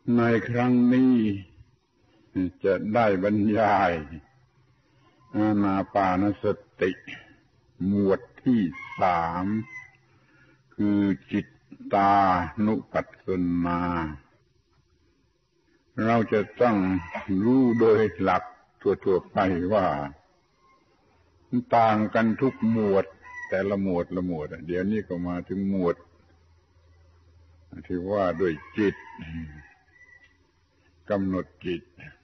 ในครั้งนี้จะได้บรรยายอานาปานสติหมวดที่3คือจิตตานุปัสสนาเราจะต้องรู้โดยหลักทั่วๆไปว่าต่างกันทุกหมวดแต่ละหมวดเดี๋ยวนี้ก็มาถึงหมวดที่ว่าด้วยจิตกำหนดจิต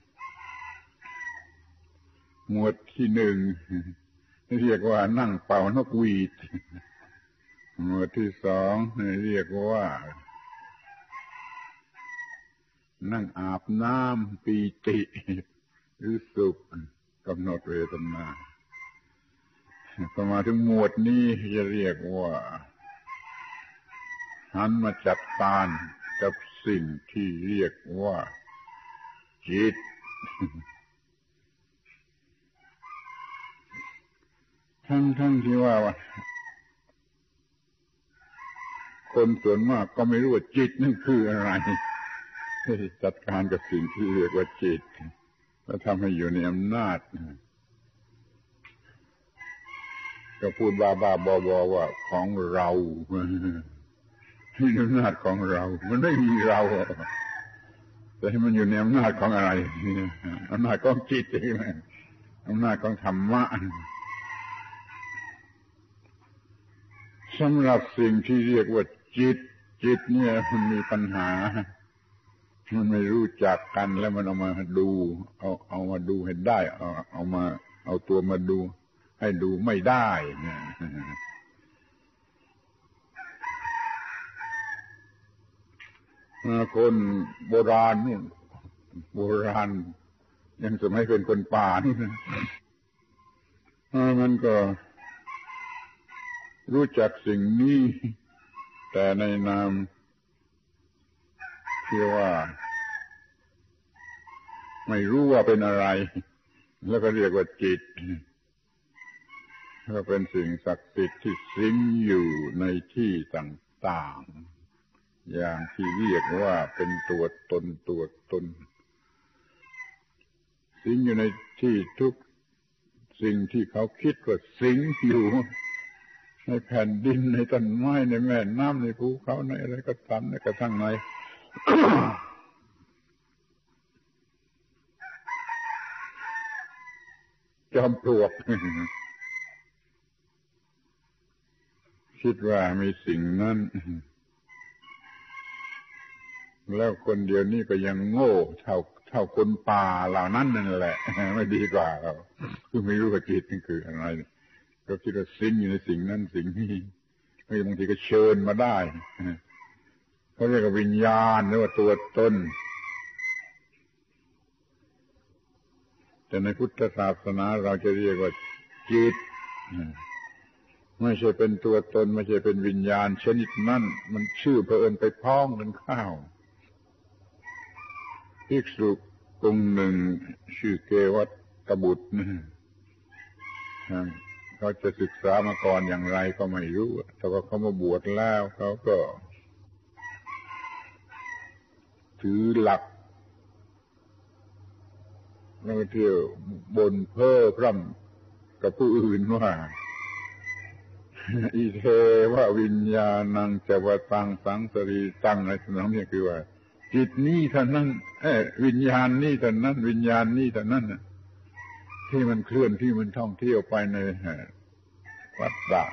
หมวดที่1เรียกว่านั่งเป่านกหวีดหมวดที่2เรียกว่านั่งอาบน้ำปีติหรือสุขกำหนดเวทนาพอมาถึงหมวดนี้จะเรียกว่าหันมาจัดการกับสิ่งที่เรียกว่าจิตทั้งที่ว่าคนส่วนมากก็ไม่รู้ว่าจิตนั่นคืออะไรจัดการกับสิ่งที่เรียกว่าจิตแล้วทำให้อยู่ในอำนาจก็พูดบ้าๆบอๆว่าของเราให้อำนาจของเรามันไม่มีเราแต่ให้มันอยู่ในอำนาจของอะไรอำนาจของจิตเองอำนาจของธรรมะสำหรับสิ่งที่เรียกว่าจิตเนี่ยมันมีปัญหามันไม่รู้จักกันแล้วมันเอามาดูเอามาดูให้ได้เอาตัวมาดูให้ดูไม่ได้คนโบราณนี่ยังสมัยเป็นคนป่านี่มันก็รู้จักสิ่งนี้แต่ในนามที่ว่าไม่รู้ว่าเป็นอะไรแล้วก็เรียกว่าจิตก็เป็นสิ่งศักดิ์สิทธิ์ที่สิงอยู่ในที่ต่างๆอย่างที่เรียกว่าเป็นตัวตนสิงอยู่ในที่ทุกสิ่งที่เขาคิดว่าสิงอยู่ในแผ่นดินในต้นไม้ในแม่น้ำในภูเขาในอะไรก็ตามในกระทั่งในจอมปลวกคิดว่ามีสิ่งนั้นแล้วคนเดียวนี้ก็ยังโง่เท่าคนป่าเหล่านั้นนั่นแหละไม่ดีกว่าเราคือไม่รู้ว่าจิตนี่คืออะไรก็คิดว่าสิงอยู่ในสิ่งนั้นสิ่งนี้บางทีก็เชิญมาได้เขาเรียกว่าวิญญาณหรือว่าตัวตนแต่ในพุทธศาสนาเราจะเรียกว่าจิตไม่ใช่เป็นตัวตนไม่ใช่เป็นวิญญาณชนิดนั้นมันชื่อเผอิญไปพ้องกันเข้าภิกษุองค์หนึ่งชื่อเกวัตบุตรเขาจะศึกษามาก่อนอย่างไรก็ไม่รู้แต่ว่าเขามาบวชแล้วเขาก็ถือหลักแล้วก็เที่ยวบ่นเพ้อพร่ำกับผู้อื่นว่าอิเทววิญญาณังจวตังสังสรีตังอะไรสนองเนี่ยคือว่าจิตนี้เท่านั้นวิญญาณนี้เท่านั้นวิญญาณนี้เท่านั้นที่มันเคลื่อนที่มันท่องเที่ยวไปในวัฏฏะ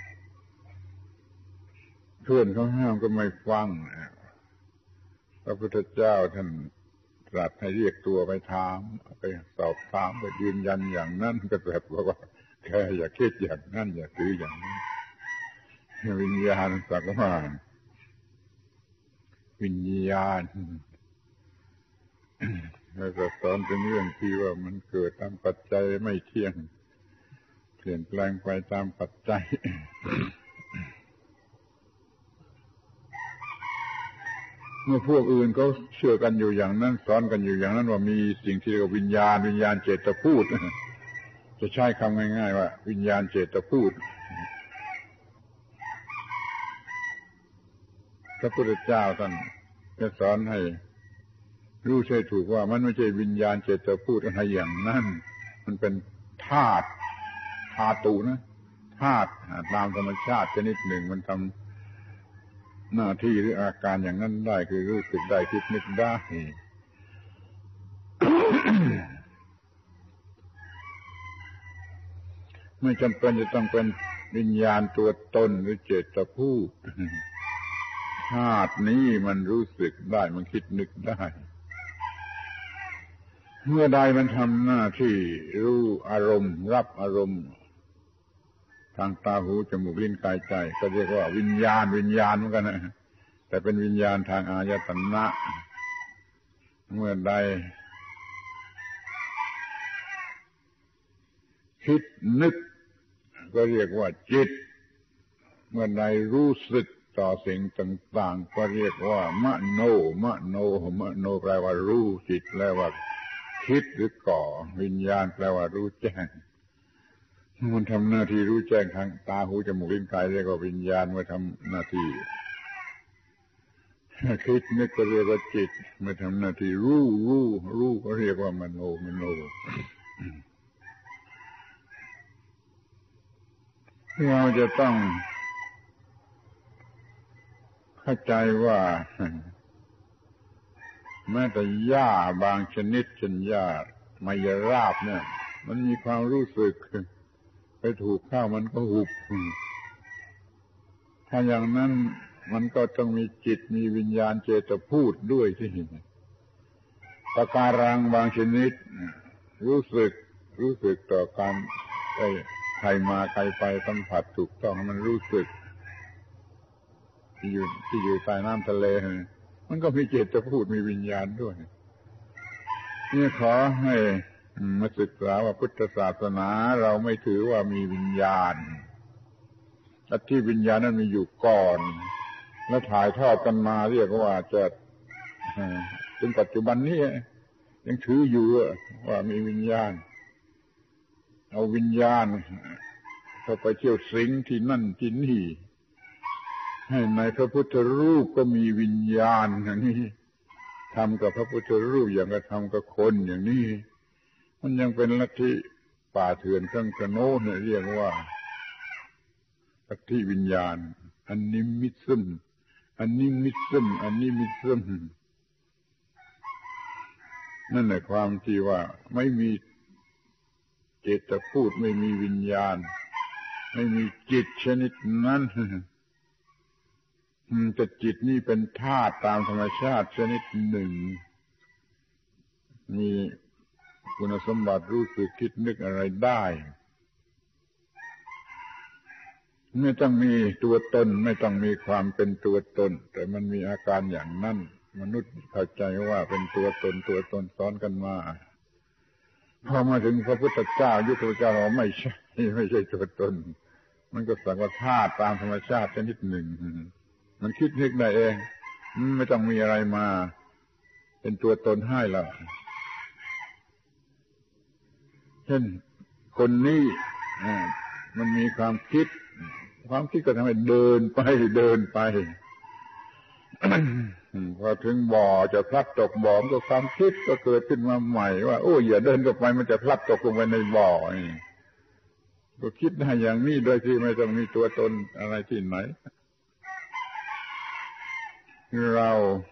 เพื่อนเขาห้ามก็ไม่ฟังพระพุทธเจ้าท่านตรัสให้เรียกตัวไปถามไปสอบถามไปยืนยันอย่างนั้นก็แบบว่าแค่อย่าคิดอย่างนั้นอย่าถืออย่างนี้วิญญาณสักว่าวิญญาณแล้วก็สอนเป็นเรื่องที่ว่ามันเกิดตามปัจจัยไม่เที่ยงเปลี่ยนแปลงไปตามปัจจัยเมื่อพวกอื่นเขาเชื่อกันอยู่อย่างนั้นสอนกันอยู่อย่างนั้นว่ามีสิ่งที่เรียกว่าวิญญาณเจตพูดจะใช้คำง่ายๆว่าวิญญาณเจตพูดพระพุทธเจ้าท่านจะสอนให้รู้ใช่ถูกว่ามันไม่ใช่วิญญาณเจตพูดอะไรอย่างนั้นมันเป็นธาตุธาตุนะธาตุตามธรรมชาติชนิดหนึ่งมันทำหน้าที่หรืออาการอย่างนั้นได้คือรู้สึกได้คิดนึกได้ ไม่จำเป็นจะต้องเป็นวิญญาณตัวตนหรือเจตพูดธาตุนี้มันรู้สึกได้มันคิดนึกได้เมื่อใดมันทำหน้าที่รู้อารมณ์รับอารมณ์ทางตาหูจมูกลิ้นกายใจก็เรียกว่าวิญญาณเหมือนกันนะแต่เป็นวิญญาณทางอายตนะเมื่อใดคิดนึกก็เรียกว่าจิตเมื่อใดรู้สึกต่อสิ่งต่างๆก็เรียกว่ามโนมโนแปลว่ารู้จิตแปลว่าคิดหรือก่อวิญญาณแปลว่ารู้แจ้งมันทำหน้าที่รู้แจ้งทางตาหูจมูกลิ้นกายเรียกว่าวิญญาณมาทำหน้าที่คิดนึกก็เรียกว่าจิตมาทำหน้าที่รู้ก็เรียกว่ามโนเราจะต้องเข้าใจว่าแม้แต่หญ้าบางชนิดเช่นหญ้ามายราบเนี่ยมันมีความรู้สึกไปถูกข้าวมันก็หุบถ้าอย่างนั้นมันก็ต้องมีจิตมีวิญญาณเจตพูดด้วยที่ปะการังบางชนิดรู้สึกต่อการใครมาใครไปสัมผัสถูกต้องมันรู้สึกที่อยู่ใต้น้ำทะเลมันก็มีเจตพูดมีวิญญาณด้วยนี่ขอให้มาศึกษาว่าพุทธศาสนาเราไม่ถือว่ามีวิญญาณแต่ที่วิญญาณนั้นมีอยู่ก่อนแล้วถ่ายทอดกันมาเรียกว่าจะจนปัจจุบันนี้ยังถืออยู่ว่ามีวิญญาณเอาวิญญาณเข้าไปเที่ยวสิงที่นั่นที่นี่ให้ในพระพุทธรูปก็มีวิญญาณอย่างนี้ทำกับพระพุทธรูปอย่างกระทำกับคนอย่างนี้มันยังเป็นลัทธิป่าเถื่อนข้างกระโน้นเรียกว่าลัทธิวิญญาณอนิมิตซึมนั่นแหละความที่ว่าไม่มีเจตพูดไม่มีวิญญาณไม่มีจิตชนิดนั้นแต่จิตนี่เป็นธาตุตามธรรมชาติชนิดหนึ่งมีคุณสมบัติรู้สึกคิดนึกอะไรได้ไม่ต้องมีตัวตนไม่ต้องมีความเป็นตัวตนแต่มันมีอาการอย่างนั้นมนุษย์เข้าใจว่าเป็นตัวตนซ้อนกันมาพอมาถึงพระพุทธเจ้ายุคพระเจ้าเราไม่ใช่ตัวตนมันก็สักว่าธาตุตามธรรมชาติชนิดหนึ่งมันคิดนึกได้เองไม่ต้องมีอะไรมาเป็นตัวตนให้หรอกเช่นคนนี้มันมีความคิดก็ทำให้เดินไป พอถึงบ่อจะพลัดตกบ่อก็ความคิดก็เกิดขึ้นมาใหม่ว่าโอ้อย่าเดินเข้าไปมันจะพลัดตกลงไปในบ่อก็คิดได้อย่างนี้โดยที่ไม่ต้องมีตัวตนอะไรที่ไหนเรา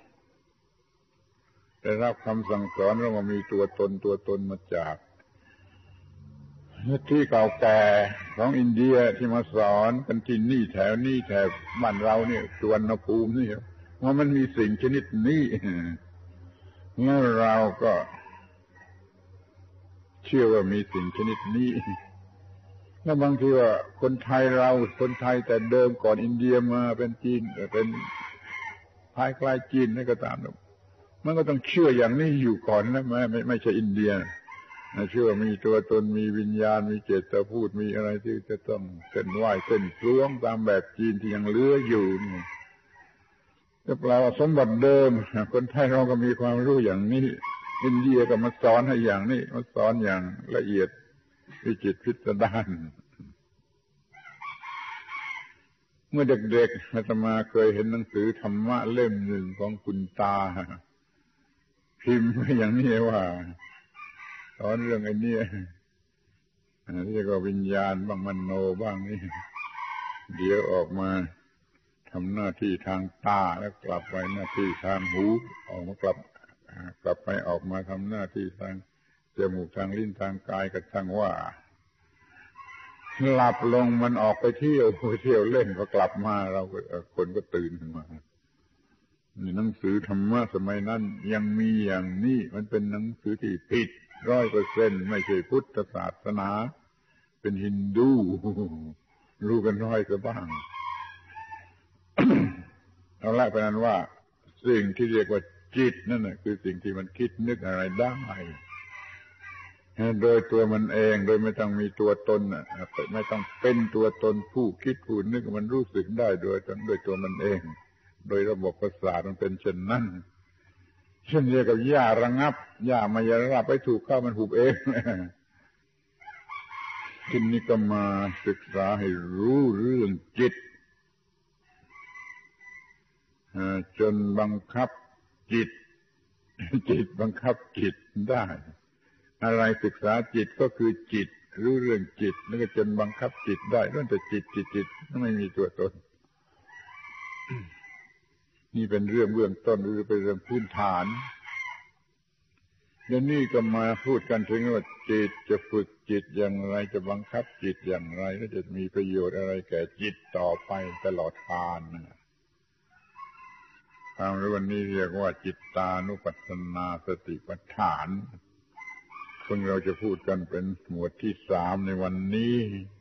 ได้รับคำสั่งสอนเราว่ามีตัวตนมาจากที่เก่าแก่ของอินเดียที่มาสอนกันที่นี่แถวบ้านเราเนี่ยสุวรรณภูมินี่ว่ามันมีสิ่งชนิดนี้แล้วเราก็เชื่อว่ามีสิ่งชนิดนี้แล้วบางทีว่าคนไทยแต่เดิมก่อนอินเดียมาเป็นจีนเป็นภายใกล้จีนนี่ก็ตามมันก็ต้องเชื่ออย่างนี้อยู่ก่อนนะไม่ใช่อินเดียเชื่อมีตัวตนมีวิญญาณมีเจตพูดมีอะไรที่จะต้องเส้นไหว้เส้นพลวงตามแบบจีนที่ยังเหลืออยู่นี่ก็แปลว่าสมบัติเดิมคนไทยเราก็มีความรู้อย่างนี้อินเดียก็มาสอนให้อย่างนี้มาสอนอย่างละเอียดวิจิตรพิสดารเมื่อเด็กๆอาตมาเคยเห็นหนังสือธรรมะเล่มหนึ่งของคุณตาพิมพ์อย่างนี้ว่าสอนเรื่องไอ้นี่เรียกว่าวิญญาณบ้างมโนบ้างนี่เดี๋ยวออกมาทำหน้าที่ทางตาแล้วกลับไปหน้าที่ทางหูออกมากลับไปออกมาทำหน้าที่ทางจมูกทางลิ้นทางกายก็ช่างว่าหลับลงมันออกไปเที่ยวเล่นพอกลับมาเราคนก็ตื่นขึ้นมานี่หนังสือธรรมะสมัยนั้นยังมีอย่างนี้มันเป็นหนังสือที่ผิด 100% ไม่ใช่พุทธศาสนาเป็นฮินดูรู้กันน้อยซะบ้าง เอาละเป็นนั้นว่าสิ่งที่เรียกว่าจิตนั่นน่ะคือสิ่งที่มันคิดนึกอะไรได้โดยตัวมันเองโดยไม่ต้องมีตัวตนน่ะไม่ต้องเป็นตัวตนผู้คิดผู้นึกมันรู้สึกได้โดยตัวมันเองโดยระบบประสาทมันเป็นเช่นนั้นเช่นเดียวกับหญ้าระงับหญ้าไม่ระงับไปถูกเข้ามันหุบเองทีนี้ก็มาศึกษาให้รู้เรื่องจิตจนบังคับจิตบังคับจิตได้อะไรศึกษาจิตก็คือจิตรู้เรื่องจิตแล้วก็จนบังคับจิตได้เรื่องแต่จิตไม่มีตัวตนนี่เป็นเรื่องเบื้องต้นหรือเป็นเรื่องพื้นฐานเดี๋ยวนี้ก็มาพูดกันถึงว่าจิตจะฝึกจิตอย่างไรจะบังคับจิตอย่างไรและจะมีประโยชน์อะไรแก่จิตต่อไปตลอดกาลความรู้วันนี้เรียกว่าจิตตานุปัสสนาสติปัฏฐานซึ่งเราจะพูดกันเป็นหมวดที่3ในวันนี้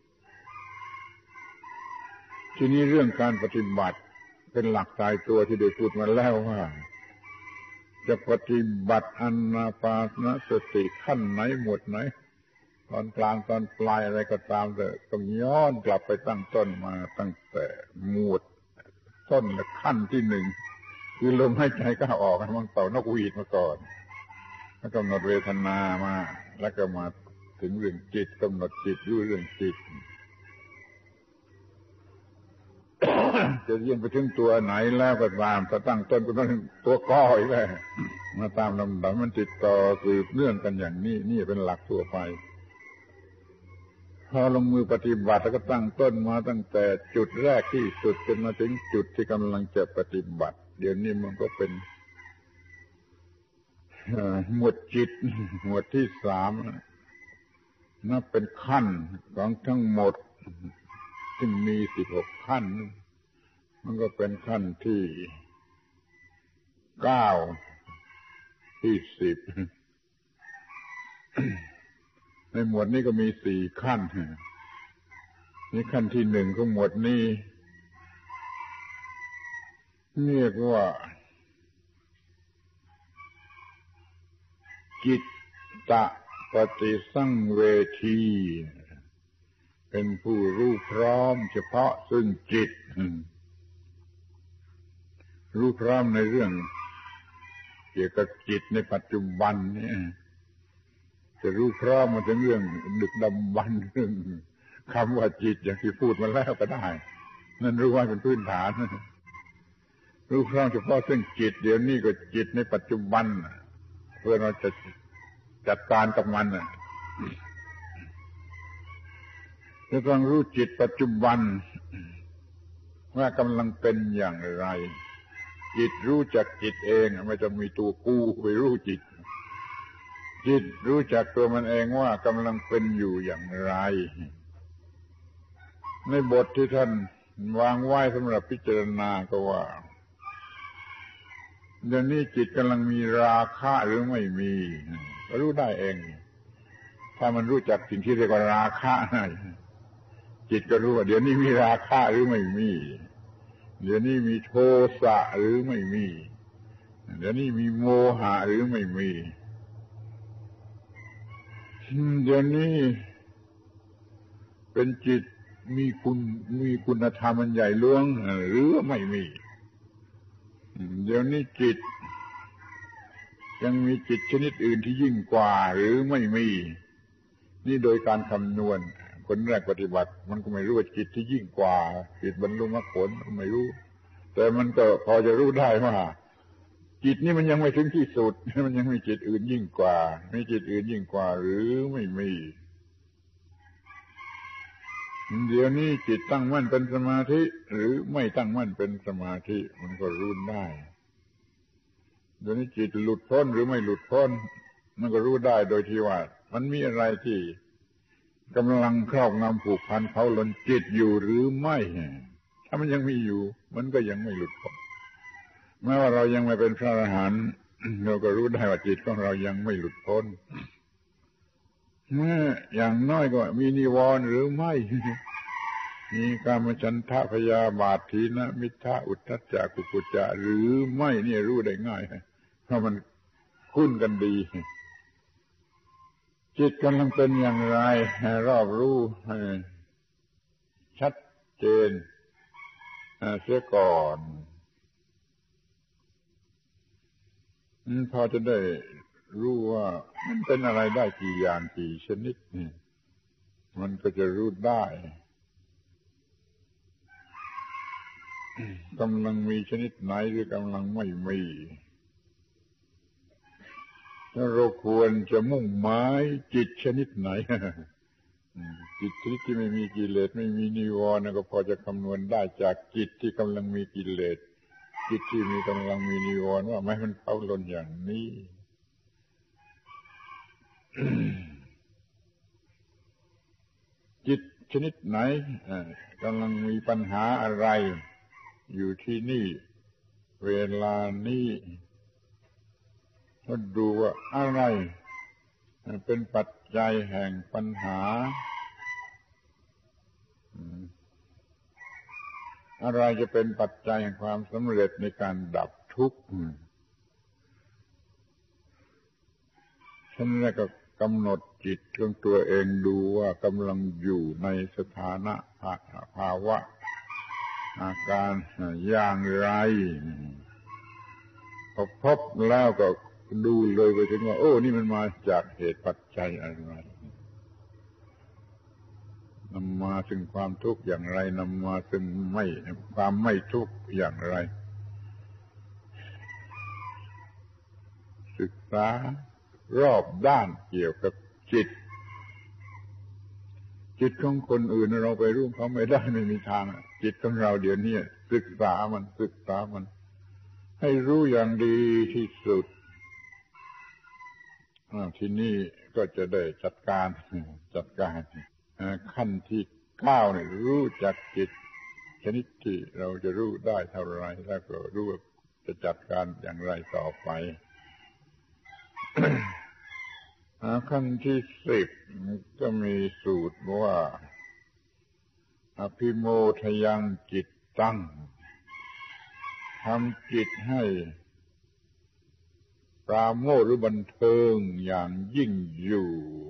ทีนี้เรื่องการปฏิบัติเป็นหลักตายตัวที่ได้พูดมาแล้วว่าจะปฏิบัติอานาปานสติขั้นไหนหมวดไหนตอนกลางตอนปลายอะไรก็ตามแต่ต้องย้อนกลับไปตั้งต้นมาตั้งแต่หมวดต้นและขั้นที่1คือลมหายใจเข้าออกมันเป่านกหวีดมาก่อนแล้วกำหนดเวทนามาแล้วก็มาถึงเรื่องจิตกำหนดจิตรู้เรื่องจิต จะเยี่ยมไปถึงตัวไหนแล้วก็ตามถ้าตั้งต้นก็ต้องตัวก้อยเลยมาตามลำดับมันติดต่อสืบเนื่องกันอย่างนี้นี่เป็นหลักทั่วไปพอลงมือปฏิบัติแล้วก็ตั้งต้นมาตั้งแต่จุดแรกที่สุดจนมาถึงจุดที่กำลังจะปฏิบัติเดี๋ยวนี้มันก็เป็นหมวดจิตหมวดที่3นับเป็นขั้นของทั้งหมดซึ่งมี16ขั้นมันก็เป็นขั้นที่9ที่10ในหมวดนี้ก็มี4ขั้นนี่ขั้นที่1ของหมวดนี้เรียกว่าจิตตปฏิสังเวทีเป็นผู้รู้พร้อมเฉพาะซึ่งจิตรู้พร้อมในเรื่องเกี่ยวกับจิตในปัจจุบันนี่จะรู้พร้อมมาถึงเรื่องดึกดำบรรพ์เรื่องคำว่าจิตอย่างที่พูดมาแล้วก็ได้นั่นรู้ว่าเป็นพื้นฐานรู้พร้อมเฉพาะซึ่งจิตเดี๋ยวนี้ก็จิตในปัจจุบันเพื่อเราจะจัดการกับมันจะต้องรู้จิตปัจจุบันว่ากำลังเป็นอย่างไรจิตรู้จักจิตเองไม่ต้องมีตัวกูไปรู้จิตรู้จักตัวมันเองว่ากำลังเป็นอยู่อย่างไรในบทที่ท่านวางไว้สำหรับพิจารณาก็ว่าเดี๋ยวนี้จิตกำลังมีราคะหรือไม่มีรู้ได้เองถ้ามันรู้จักสิ่งที่เรียกว่าราคะจิตก็รู้ว่าเดี๋ยวนี้มีราคะหรือไม่มีเดี๋ยวนี้มีโทสะหรือไม่มีเดี๋ยวนี้มีโมหะหรือไม่มีเดี๋ยวนี้เป็นจิตมีคุณธรรมอันใหญ่หลวงหรือไม่มีเดี๋ยวนี้จิตยังมีจิตชนิดอื่นที่ยิ่งกว่าหรือไม่มีนี่โดยการคำนวณคนแรกปฏิบัติมันก็ไม่รู้ว่าจิตที่ยิ่งกว่าจิตบรรลุมรรคผลมันไม่รู้แต่มันก็พอจะรู้ได้ว่าจิตนี่มันยังไม่ถึงที่สุดมันยังมีจิตอื่นยิ่งกว่ามีจิตอื่นยิ่งกว่าหรือไม่มีเดี๋ยวนี้จิตตั้งมั่นเป็นสมาธิหรือไม่ตั้งมั่นเป็นสมาธิมันก็รู้ได้เดี๋ยวนี้จิตหลุดพ้นหรือไม่หลุดพ้นมันก็รู้ได้โดยที่ว่ามันมีอะไรที่กำลังครอบงำผูกพันเขาล้นจิตอยู่หรือไม่ถ้ามันยังมีอยู่มันก็ยังไม่หลุดพ้นแม้ว่าเรายังไม่เป็นพระอรหันต์เราก็รู้ได้ว่าจิตของเรายังไม่หลุดพ้นอย่างน้อยก็มีนิวรณ์หรือไม่มีกามฉันทะพยาบาทถีนมิทธะอุทธัจจะกุกุจจะหรือไม่นี่รู้ได้ง่ายเพราะมันคุ้นกันดีจิตกำลังเป็นอย่างไรให้รอบรู้ให้ชัดเจนเสียก่อนพอจะได้รู้ว่ามันเป็นอะไรได้กี่อย่างกี่ชนิดนี่มันก็จะรู้ได้กำลังมีชนิดไหนหรือกำลังไม่มีแล้วเราควรจะมุ่งหมายจิตชนิดไหนจิตชนิดที่ไม่มีกิเลสไม่มีนิวรณ์ก็พอจะคำนวณได้จากจิตที่กำลังมีกิเลสจิตที่มีกำลังมีนิวรณ์ว่าไม่มันเผาลนอย่างนี้ จิตชนิดไหนกำลังมีปัญหาอะไรอยู่ที่นี่เวลานี้ก็ดูว่าอะไรเป็นปัจจัยแห่งปัญหาอะไรจะเป็นปัจจัยแห่งความสำเร็จในการดับทุกข์ฉันแล้วก็กำหนดจิตของตัวเองดูว่ากำลังอยู่ในสถานะภาวะอาการอย่างไรพอพบแล้วก็ดูเลยไปถึงว่าโอ้นี่มันมาจากเหตุปัจจัยอะไรนำมาซึ่งความทุกข์อย่างไรนำมาซึ่งความไม่ทุกข์อย่างไรศึกษารอบด้านเกี่ยวกับจิตของคนอื่นเราไปรู้เขาไม่ได้ไม่มีทางจิตของเราเดี๋ยวนี้ศึกษามันให้รู้อย่างดีที่สุดที่นี่ก็จะได้จัดการขั้นที่9เนี่ยรู้จักจิตชนิดที่เราจะรู้ได้เท่าไรแล้วก็รู้ว่าจะจัดการอย่างไรต่อไป ขั้นที่10ก็มีสูตรว่าอภิโมทยังจิตตั้งทำจิตให้ปราโมทย์หรือบันเทิงอย่างยิ่งอยู่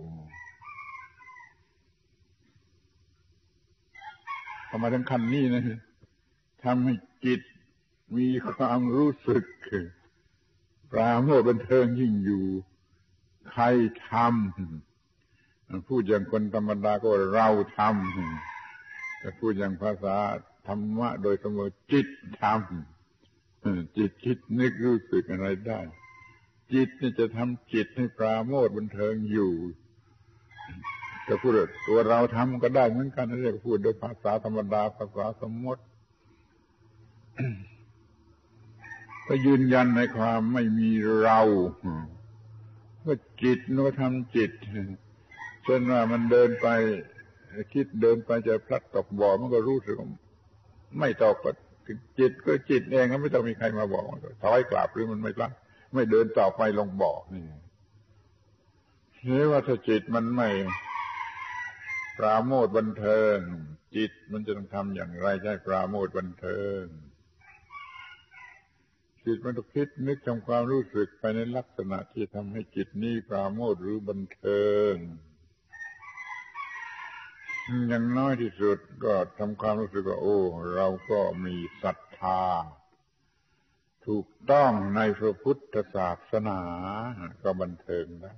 ทำไมถึงขั้นนี้นะทำให้จิตมีความรู้สึกปราโมทย์บันเทิงยิ่งอยู่ใครทำพูดอย่างคนธรรมดาก็เราทำแต่พูดอย่างภาษาธรรมะโดยเสมอจิตทำจิตคิดนึกรู้สึกอะไรได้จิตนี่จะทำจิตให้ปราโมทย์บันเทิงอยู่จะพูดตัวเราทำก็ได้เหมือนกันเรียกพูดโดยภาษาธรรมดาภาษาสมมติ ก็ยืนยันในความไม่มีเราก็จิตโน้ทำจิตเช่นว่ามันเดินไปคิดเดินไปจะพลัดตกบ่อมันก็รู้สึกไม่ตกจิตก็จิตเองก็ไม่ต้องมีใครมาบอกถอยกลับหรือมันไม่เดินต่อไปลงบ่อนี่ว่าถ้าจิตมันไม่ปราโมทย์บันเทิงจิตมันจะต้องทำอย่างไรใช่ปราโมทย์บันเทิงจิตมันต้องคิดนึกทำความรู้สึกไปในลักษณะที่ทำให้จิตนี้ปราโมทย์หรือบันเทิงอย่างน้อยที่สุดก็ทำความรู้สึกว่าโอ้เราก็มีศรัทธาถูกต้องในพระพุทธศาสนาก็บันเทิงได้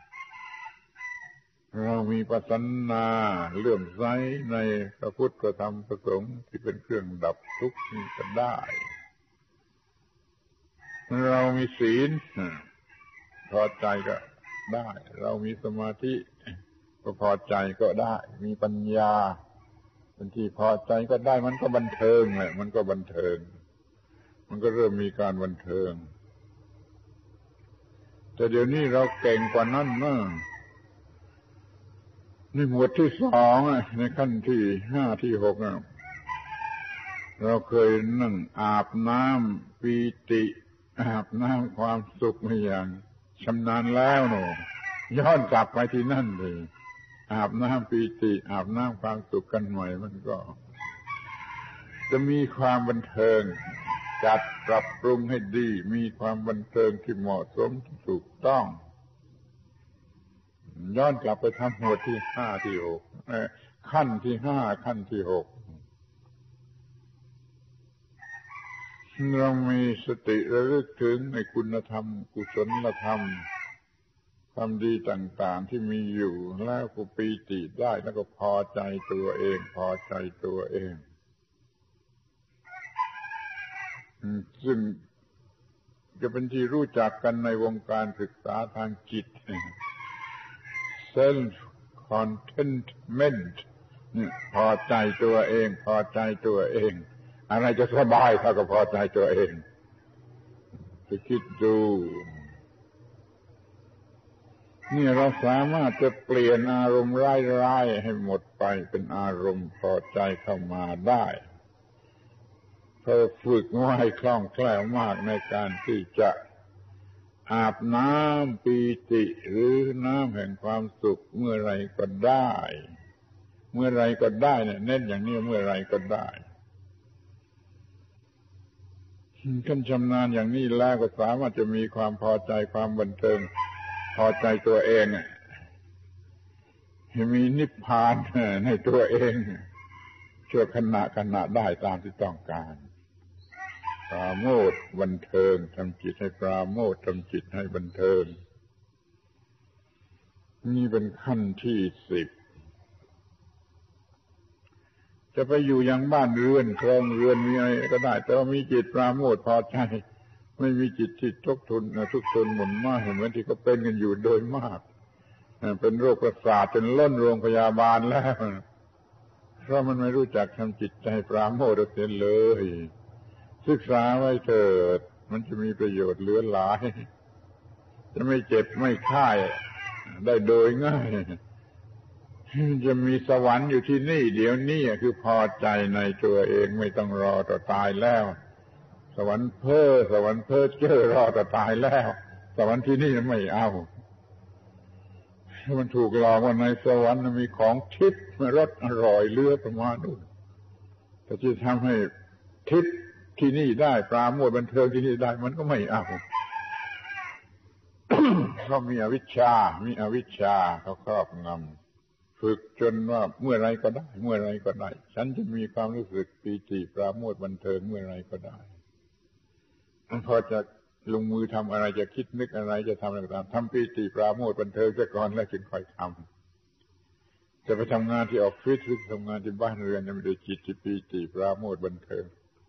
เรามีปัสสนาเลื่อมใสในพระพุทธพระธรรมพระสงฆ์ที่เป็นเครื่องดับทุกข์นี้ก็ได้เรามีศีลพอใจก็ได้เรามีสมาธิก็พอใจก็ได้มีปัญญาเป็นที่พอใจก็ได้มันก็บันเทิงแหละมันก็บันเทิงมันก็เริ่มมีการบันเทิงแต่เดี๋ยวนี้เราเก่งกว่านั้นนะนี่หมวดที่2ในขั้นที่5ที่6เราเคยนั่งอาบน้ำปีติอาบน้ำความสุขมาอย่างชำนาญแล้วหนูย้อนกลับไปที่นั่นเลยอาบน้ำปีติอาบน้ำความสุขกันใหม่มันก็จะมีความบันเทิงจัดปรับปรุงให้ดีมีความบันเทิงที่เหมาะสมที่ถูกต้องย้อนกลับไปทำหมวดที่5ที่6ขั้นที่5ขั้นที่6เรามีสติระลึกถึงในคุณธรรมกุศลธรรมความดีต่างๆที่มีอยู่แล้วก็ปีติได้แล้วก็พอใจตัวเองพอใจตัวเองซึ่งจะเป็นที่รู้จักกันในวงการศึกษาทางจิต self contentment นี่พอใจตัวเองพอใจตัวเองอะไรจะสบายเท่ากับพอใจตัวเองจะคิดดูนี่เราสามารถจะเปลี่ยนอารมณ์ร้ายๆให้หมดไปเป็นอารมณ์พอใจเข้ามาได้เพราะฝึกไว้คล่องแคล่วมากในการที่จะอาบน้ำปีติหรือน้ำแห่งความสุขเมื่อไรก็ได้เมื่อไรก็ได้เนี่ยเน้นอย่างนี้เมื่อไรก็ได้ท่านชำนาญอย่างนี้แล้วก็สามารถจะมีความพอใจความบันเทิงพอใจตัวเองให้มีนิพพานในตัวเองชั่วขณะได้ตามที่ต้องการปราโมทย์บันเทิงทำจิตให้ปราโมทย์ทำจิตให้บันเทิงนี่เป็นขั้นที่10จะไปอยู่อย่างบ้านเรือนครองเรือนมีอะไรก็ได้แต่ว่ามีจิตปราโมทย์พอใจไม่มีจิตที่ทุกข์ทนหม่นหมองเหมือนที่เขาเป็นกันอยู่โดยมากเป็นโรคประสาทจนล้นโรงพยาบาลแล้วเพราะมันไม่รู้จักทำจิตใจปราโมทย์เสียเลยศึกษาไว้เถิดมันจะมีประโยชน์เหลือหลายจะไม่เจ็บไม่ไข้ได้โดยง่ายจะมีสวรรค์อยู่ที่นี่เดี๋ยวนี้คือพอใจในตัวเองไม่ต้องรอต่อตายแล้วสวรรค์เพ้อเจ้อรอต่อตายแล้วสวรรค์ที่นี่ไม่เอามันถูกหลอกว่าในสวรรค์มีของทิพย์รสอร่อยเลือประมาณนู้นแต่จะทำให้ทิพย์ที่นี่ได้ปราโมทย์บันเทิงที่นี่ได้มันก็ไม่เอา เพราะมีอวิชชาเขาครอบงำฝึกจนว่าเมื่อไรก็ได้ฉันจะมีความรู้สึกปีติปราโมทย์บันเทิงเมื่อไรก็ได้พอจะลงมือทำอะไรจะคิดนึกอะไรจะทำอะไรก็ตามทำปีติปราโมทย์บันเทิงซะก่อนแล้วจึงค่อยทำจะไปทำงานที่ออฟฟิศหรือทำงานที่บ้านเรือนไม่ได้จิตที่ปีติปราโมทย์บันเทิง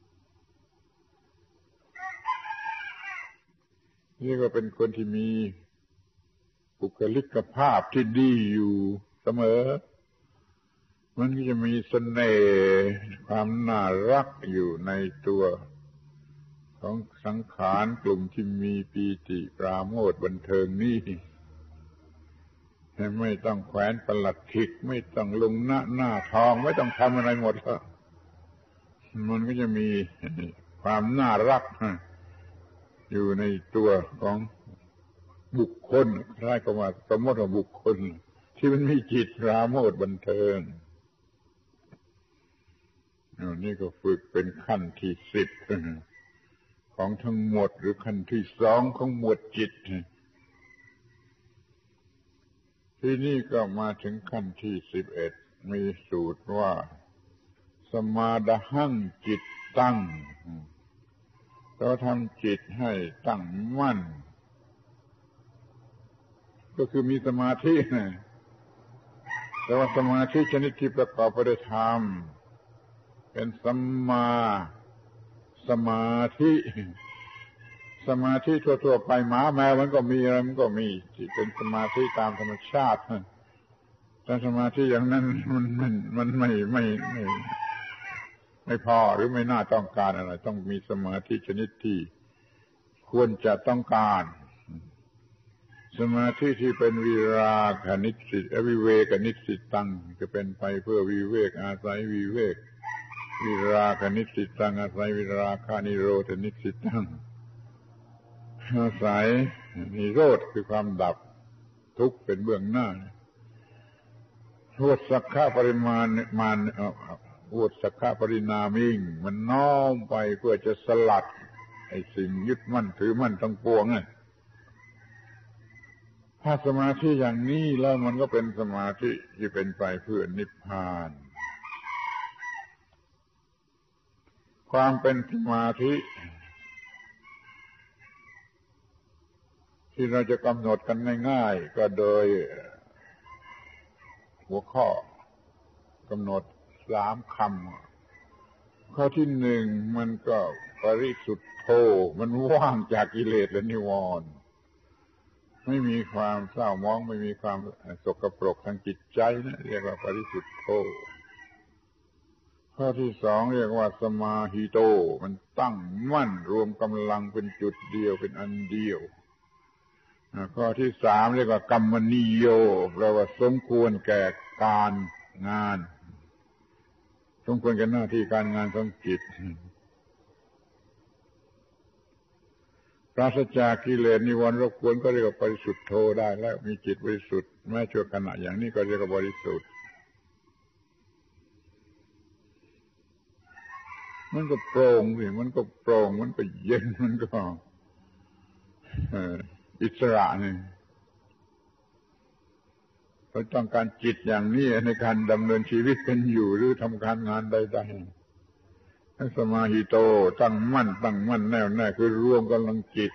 นี่ก็เป็นคนที่มีบุคลิกภาพที่ดีอยู่เสมอมันก็จะมีเสน่ห์ความน่ารักอยู่ในตัวของสังขารกลุ่มที่มีปีติปราโมทย์บันเทิงนี้ไม่ต้องแขวนประหลัดขิกไม่ต้องลงหน้าทองไม่ต้องทำอะไรหมดแล้วมันก็จะมีความน่ารักอยู่ในตัวของบุคคลคล้ายกับว่าสมมติว่าบุคคลที่มันมีจิตปราโมทย์บันเทิงนี่ก็ฝึกเป็นขั้นที่10ของทั้งหมดหรือขั้นที่2ของหมวดจิตที่นี่ก็มาถึงขั้นที่11มีสูตรว่าสมาดาหังจิตตั้งเราทำจิตให้ตั้งมั่นก็คือมีสมาธิแต่ว่าสมาธิชนิดที่ประกอบไปด้วยธรรมเป็นสัมมาสมาธิสมาธิทั่วๆไปหมาแมวมันก็มีอะไรมันก็มีที่เป็นสมาธิตามธรรมชาติแต่สมาธิอย่างนั้นมันไม่พอหรือไม่น่าต้องการอะไรต้องมีสมาธิชนิดที่ควรจะต้องการสมาธิที่เป็นวิราคนิสิตวิเวกนิสิตังจะเป็นไปเพื่อวิเวกอาศัยวิเวกวิราคนิสิตังอาศัยวิราคานิโรธนิสิตังอาศัยนิโรธคือความดับทุกข์เป็นเบื้องหน้าโทษสักขะปริมาณมันโทษสักขะปรินามิงมันน้อมไปเพื่อจะสลัดไอ้สิ่งยึดมั่นถือมั่นทั้งปวงน่ะถ้าสมาธิอย่างนี้แล้วมันก็เป็นสมาธิที่เป็นไปเพื่อนิพพานความเป็นสมาธิที่เราจะกำหนดกันง่ายๆก็โดยหัวข้อกำหนด3 คำข้อที่1มันก็ปริสุทธโธมันว่างจากกิเลสและนิวรณ์ไม่มีความเศร้าหมองไม่มีความสกปรกทางจิตใจนะเรียกว่าปริสุทธโธข้อที่2เรียกว่าสมาหิโตมันตั้งมั่นรวมกำลังเป็นจุดเดียวเป็นอันเดียวข้อที่3เรียกว่ากัมมนิโยแปลว่าสมควรแก่การงานสมควรแก่หน้าที่การงานของจิตปราศจากกิเลสนิวรณ์รบกวนก็เรียกว่าบริสุทธิ์โธได้แล้วมีจิตบริสุทธิ์แม้ชั่วขณะอย่างนี้ก็เรียกว่าบริสุทธิ์มันก็โปร่งสิมันก็โปร่งมันก็เย็นมันก็อิสระนี่เราต้องการจิตอย่างนี้ในการดำเนินชีวิตกันอยู่หรือทำการงานใดๆให้สมาหิโตตั้งมั่นแน่วแน่คือรวมกำลังจิต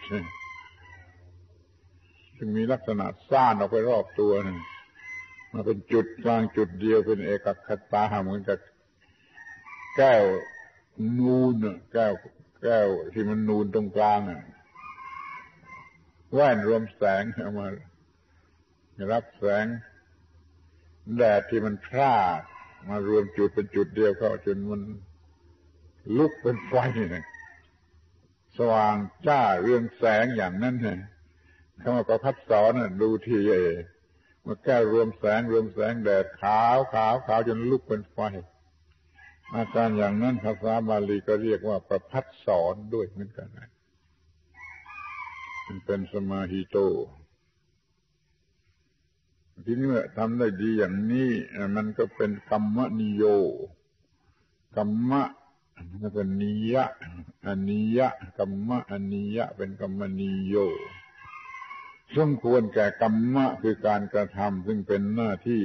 ซึ่งมีลักษณะซ่านออกไปรอบตัวมาเป็นจุดกลางจุดเดียวเป็นเอกคตาเหมือนกับแก้วนูนแก้วที่มันนูนตรงกลางแว่นรวมแสงเอามารับแสงแดดที่มันพร่ามารวมจุดเป็นจุดเดียวเข้าจนมันลุกเป็นไฟสว่างจ้าเรืองแสงอย่างนั้นคำว่าประภัสสรดูทีเมื่อแก้วรวมแสงแดดขาวจนลุกเป็นไฟอาการอย่างนั้นภาษาบาลีก็เรียกว่าประภัสสรด้วยเหมือนกันมันเป็นสมาหิโตทีนี้เมื่อทำได้ดีอย่างนี้มันก็เป็นกัมมนิโยกัมมะแล้วก็นิยะอนิยะกัมมะอนิยะเป็นกัมมนิโยสมควรแก่กัมมะคือการกระทำซึ่งเป็นหน้าที่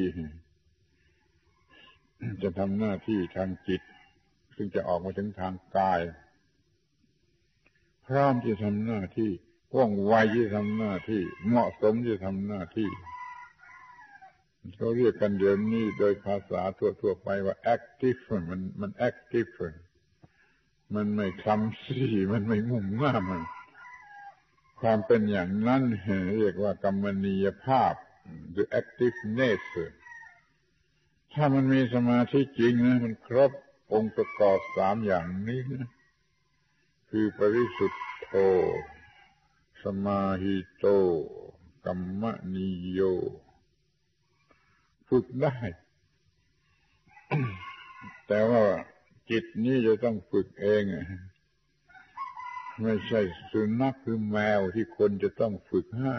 จะทำหน้าที่ทางจิตซึ่งจะออกมาถึงทางกายพร้อมที่ทำหน้าที่ว่องไวที่ทำหน้าที่เหมาะสมที่ทำหน้าที่เขาเรียกกันเดี๋ยวนี้โดยภาษาทั่วๆไปว่า active มัน active มันไม่คลัมซี่มันไม่งุ่มง่ามความเป็นอย่างนั้นเรียกว่ากรรมนียภาพหรือ activeness ถ้ามันมีสมาธิจริงนะมันครบองค์ประกอบ3อย่างนี้นะคือปริสุทธโธสมาหิโตกัมมนิโยฝึกได้ แต่ว่าจิตนี้จะต้องฝึกเองไม่ใช่สุนัขหรือแมวที่คนจะต้องฝึกให้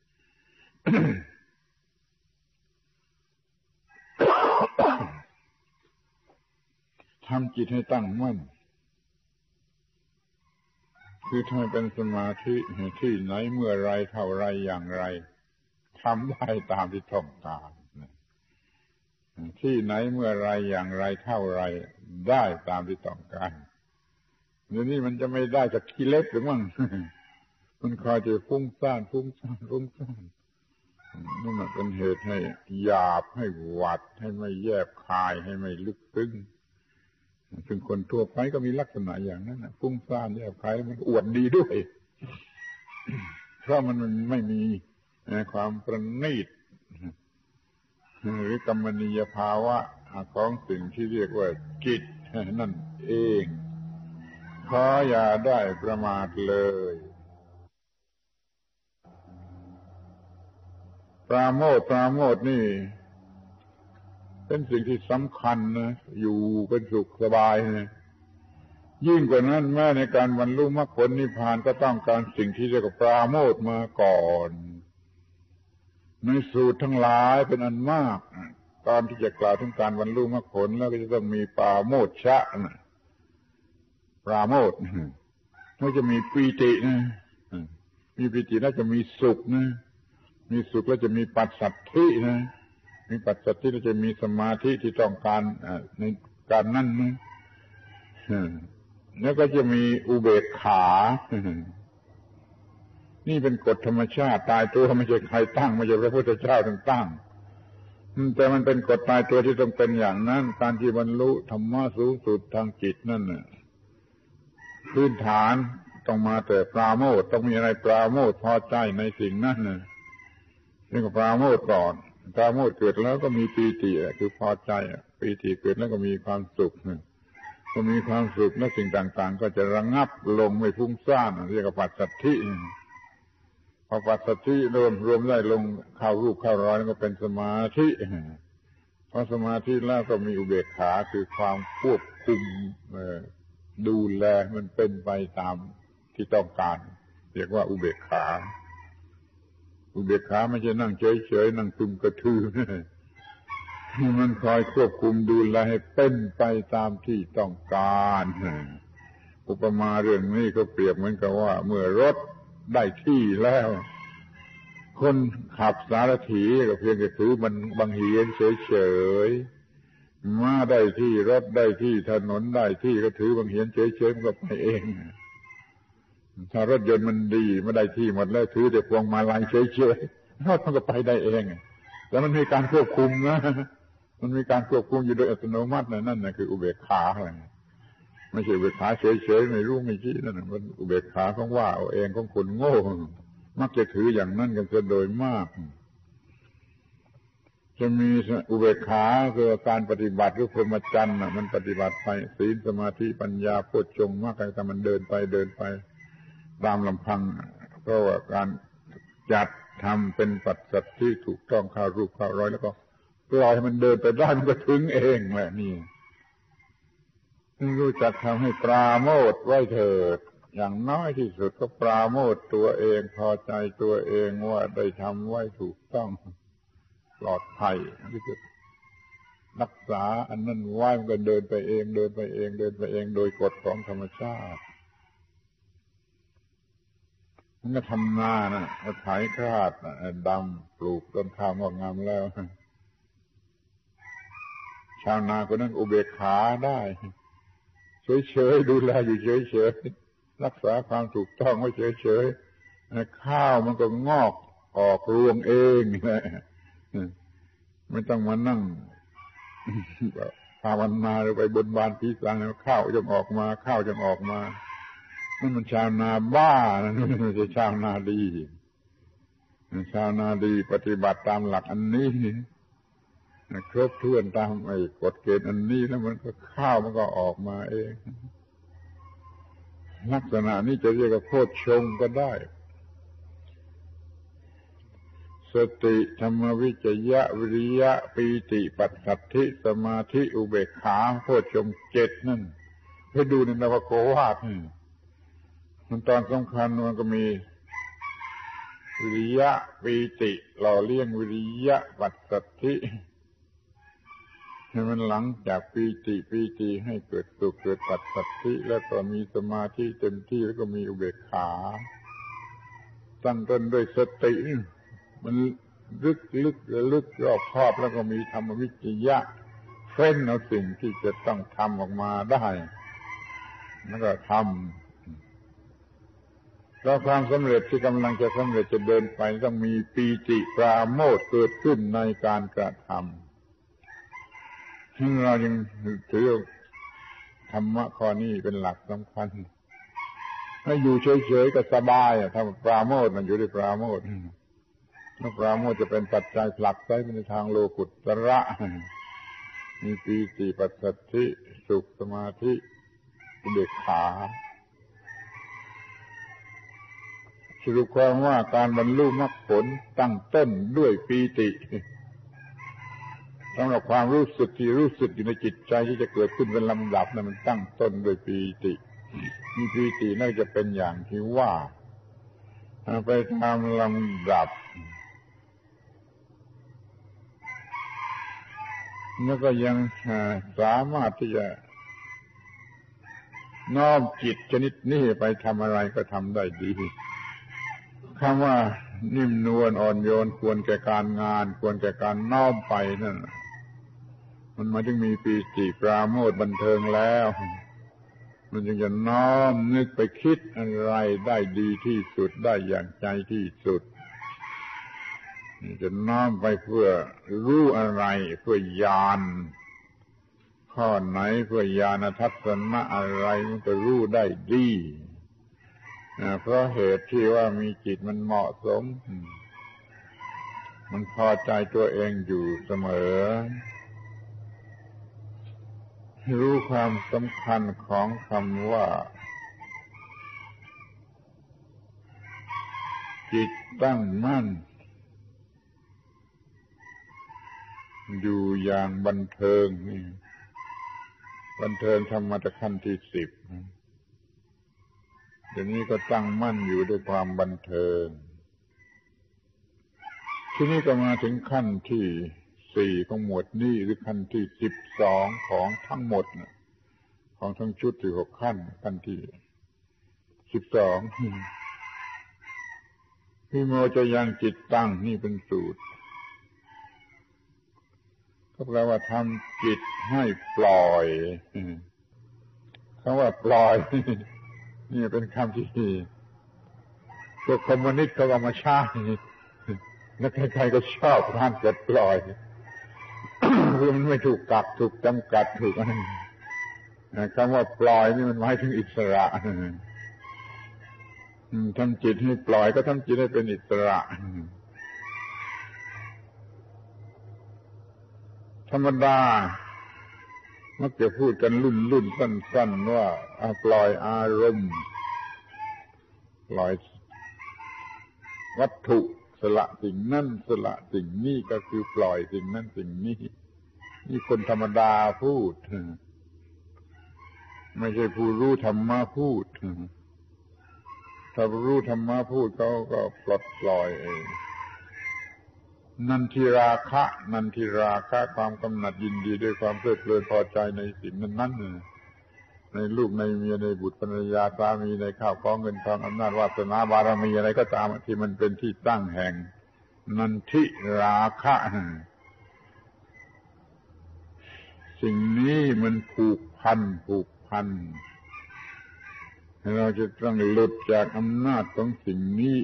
ทำจิตให้ตั้งมั่นคือถ้าเป็นสมาธิที่ไหนเมื่อไรเท่าไรอย่างไรทำได้ตามที่ต้องการที่ไหนเมื่อไรอย่างไรเท่าไรได้ตามที่ต้องการเดี๋ยวนี้มันจะไม่ได้จากกิเลสหรือมั้ง มันคอยจะฟุ้งซ่านนั่นเป็นเหตุให้หยาบให้หวัดให้ไม่แยบคายให้ไม่ลึกซึ้งซึ่งคนทั่วไปก็มีลักษณะอย่างนั้นฟุ้งซ่านแยบคายแล้วมันอวดดีด้วยเพราะมันไม่มีความประณีตหรือกรรมนิยภาวะของสิ่งที่เรียกว่าจิตนั่นเองขออย่าได้ประมาทเลยปราโมทย์นี่เป็นสิ่งที่สำคัญนะอยู่เป็นสุขสบายนะยิ่งกว่านั้นแม้ในการบรรลุมรรคผลนิพพานก็ต้องการสิ่งที่เรียกว่าปราโมทย์มาก่อนในสูตรทั้งหลายเป็นอันมากตอนที่จะกล่าวถึงการบรรลุมรรคผลแล้วก็จะต้องมีปราโมทชะนะปราโมทย์แล้วจะมีปีตินะมีปีติแล้วจะมีสุขนะมีสุขแล้วจะมีปัสสัทธินะมีปัสสัทธิแล้วจะมีสมาธิที่ต้องการในการนั่นนะแล้วก็จะมีอุเบกขานี่เป็นกฎธรรมชาติตายตัวไม่ใช่ใครตั้งไม่ใช่พระพุทธเจ้าตั้งแต่มันเป็นกฎตายตัวที่ต้องเป็นอย่างนั้นการที่บรรลุธรรมะสูงสุดทางจิตนั่นน่ะพื้นฐานต้องมาแต่ปราโมทย์ต้องมีอะไรปราโมทย์พอใจในสิ่งนั้นน่ะนี่ก็ปราโมทย์ก่อนปราโมทย์เกิดแล้วก็มีปีติคือพอใจปีติเกิดแล้วก็มีความสุขก็มีความสุขและสิ่งต่างๆก็จะระงับลงไม่ฟุ้งซ่านเรียกว่าปัสสัทธิพอปัสสัทธิรวมได้ลงเข้ารูปเข้ารอยแล้วก็เป็นสมาธิพอสมาธิแล้วก็มีอุเบกขาคือความควบคุมดูแลมันเป็นไปตามที่ต้องการเรียกว่าอุเบกขาไม่ใช่นั่งเฉยๆนั่งซึมกระทือมันคอยควบคุมดูแลให้เป็นไปตามที่ต้องการอุปมาเรื่องนี้ก็เปรียบเหมือนกับว่าเมื่อรถได้ที่แล้วคนขับสารถีก็เพียงแต่ถือมันบังเหียนเฉยๆมาได้ที่รถได้ที่ถนนได้ที่ก็ถือบังเหียนเฉยๆมันก็ไปเองถ้ารถยนต์มันดีไม่ได้ที่หมดแล้วถือแต่พวงมาลัยเฉยๆรถมันก็ไปได้เองแต่มันมีการควบคุมนะมันมีการควบคุมอยู่โดยอัตโนมัตินั่นน่ะคืออุเบกขาไม่ใช่อุเบกขาเฉยๆไม่รู้ไม่ชี้นั่นมันอุเบกขาของว่าเอาเองของคนโง่มักจะถืออย่างนั้นกันซะโดยมากจะมีอุเบกขาคือการปฏิบัติหรือพรหมจรรย์มันปฏิบัติไปศีลสมาธิปัญญาโพชฌงค์มากแต่มันเดินไปตามลำพังเพราะว่าการจัดทำเป็นปัสสัทธิถูกต้องเข้ารูปเข้ารอยแล้วก็ปล่อยให้มันเดินไปได้มันก็ถึงเองแหละนี่รู้จักทำให้ปราโมทย์ไว้เถิดอย่างน้อยที่สุดก็ปราโมทย์ตัวเองพอใจตัวเองว่าได้ทำไว้ถูกต้องปลอดภัยที่สุดรักษาอันนั้นไว้มันก็เดินไปเองโดยกฎของธรรมชาติมันก็ทำนานะไถคาดดำปลูกต้นข้าวงอกงามแล้วชาวนาคนนั้นอุเบกขาได้เฉยๆดูแลอยู่เฉยๆรักษาความถูกต้องไว้เฉยๆข้าวมันก็งอกออกรวงเองนะไม่ต้องมานั่งภาวนาหรือไปบนบานผีสางแล้วข้าวจงออกมานั่นมันชาวนาบ้านะไม่ใช่ชาวนาดีชาวนาดีปฏิบัติตามหลักอันนี้ครบถ้วนตามไอ้กฎเกณฑ์อันนี้แล้วมันก็ข้าวมันก็ออกมาเองลักษณะนี้จะเรียกว่าโพชฌงค์ก็ได้สติธรรมวิจยะวิริยะปีติปัสสัทธิสมาธิอุเบกขาโพชฌงค์7นั่นให้ดูในนวโกวาทมันตอนสำคัญมันก็มีวิริยะปีติหล่อเลี้ยงวิริยะปัสสัทธิให้มันหลังจากปีติให้เกิดสุขเกิดปัสสัทธิแล้วก็มีสมาธิเต็มที่แล้วก็มีอุเบกขาตั้งต้นด้วยสติมันลึกรอบคอบแล้วก็มีธรรมวิจยะเฟ้นเอาสิ่งที่จะต้องทำออกมาได้แล้วก็ทำแล้วความสำเร็จที่กำลังจะสำเร็จจะเดินไปต้องมีปีติปราโมทย์เกิดขึ้นในการกระทำซึ่งเราจึงถือธรรมะข้อนี้เป็นหลักสำคัญให้อยู่เฉยๆก็สบายถ้าปราโมทย์มันอยู่ด้วยปราโมทย์ถ้าปราโมทย์จะเป็นปัจจัยผลักไสไปในทางโลกุตระมีปีติปัสสัทธิสุขสมาธิอุเบกขาสรุปความว่าการบรรลุมรรคผลตั้งต้นด้วยปีติสำหรับความรู้สึกที่รู้สึกอยู่ในจิตใจที่จะเกิดขึ้นเป็นลำดับนั้นมันตั้งต้นด้วยปีติมีปีติน่าจะเป็นอย่างที่ว่าไปตามลำดับแล้วก็ยังสามารถที่จะน้อมจิตชนิดนี้ไปทำอะไรก็ทำได้ดีคำว่านิ่มนวลอ่อนโยนควรแก่การงานควรแก่การน้อมไปนั่นมันมาถึงมีปีติปราโมทย์บันเทิงแล้วมันจึงจะน้อมนึกไปคิดอะไรได้ดีที่สุดได้อย่างใจที่สุดจะน้อมไปเพื่อรู้อะไรเพื่อญาณข้อไหนเพื่อญาณทัศนะอะไรมันก็รู้ได้ดีเพราะเหตุที่ว่ามีจิตมันเหมาะสมมันพอใจตัวเองอยู่เสมอรู้ความสำคัญของคำว่าจิตตั้งมั่นอยู่อย่างบันเทิงนี่บันเทิงทำมาจากขั้นที่10เดี๋ยวนี้ก็ตั้งมั่นอยู่ด้วยความบันเทิงทีนี้ก็มาถึงขั้นที่4ของหมวดนี้หรือขั้นที่12ของทั้งหมดของทั้งชุดที่6ขั้นขั้นที่12พิโมจะยังจิตตั้งนี่เป็นสูตรก็แปลว่าทำจิตให้ปล่อยคำว่าปล่อยนี่เป็นคำที่พวกคอมมิวนิสต์เขาเอามาใช้แล้วใครๆก็ชอบการเกิดปล่อยคือมันไม่ถูกกักถูกจำกัดถูกอะไรคำว่าปล่อยนี่มันหมายถึงอิสระทำจิตให้ปล่อยก็ทำจิตให้เป็นอิสระธรรมดามักจะพูดกันรุ่นสั้นๆว่าปล่อยอารมณ์ปล่อยวัตถุสละสิ่งนั้นสละสิ่งนี้ก็คือปล่อยสิ่งนั้นสิ่งนี้นี่คนธรรมดาพูดไม่ใช่ผู้รู้ธรรมะพูดถ้าผู้รู้ธรรมะพูดเขาก็ปลดปล่อยเองนันทิราคะความกำหนัดยินดีด้วยความเพลิดเพลินพอใจในสิ่งนั้นในลูกในเมียในบุตรภรรยาสามีในข้าวของเงินทองอำนาจวาสนาบารมีอะไรก็ตามที่มันเป็นที่ตั้งแห่งนันทิราคะสิ่งนี้มันผูกพันเราจะต้องหลุดจากอำนาจของสิ่งนี้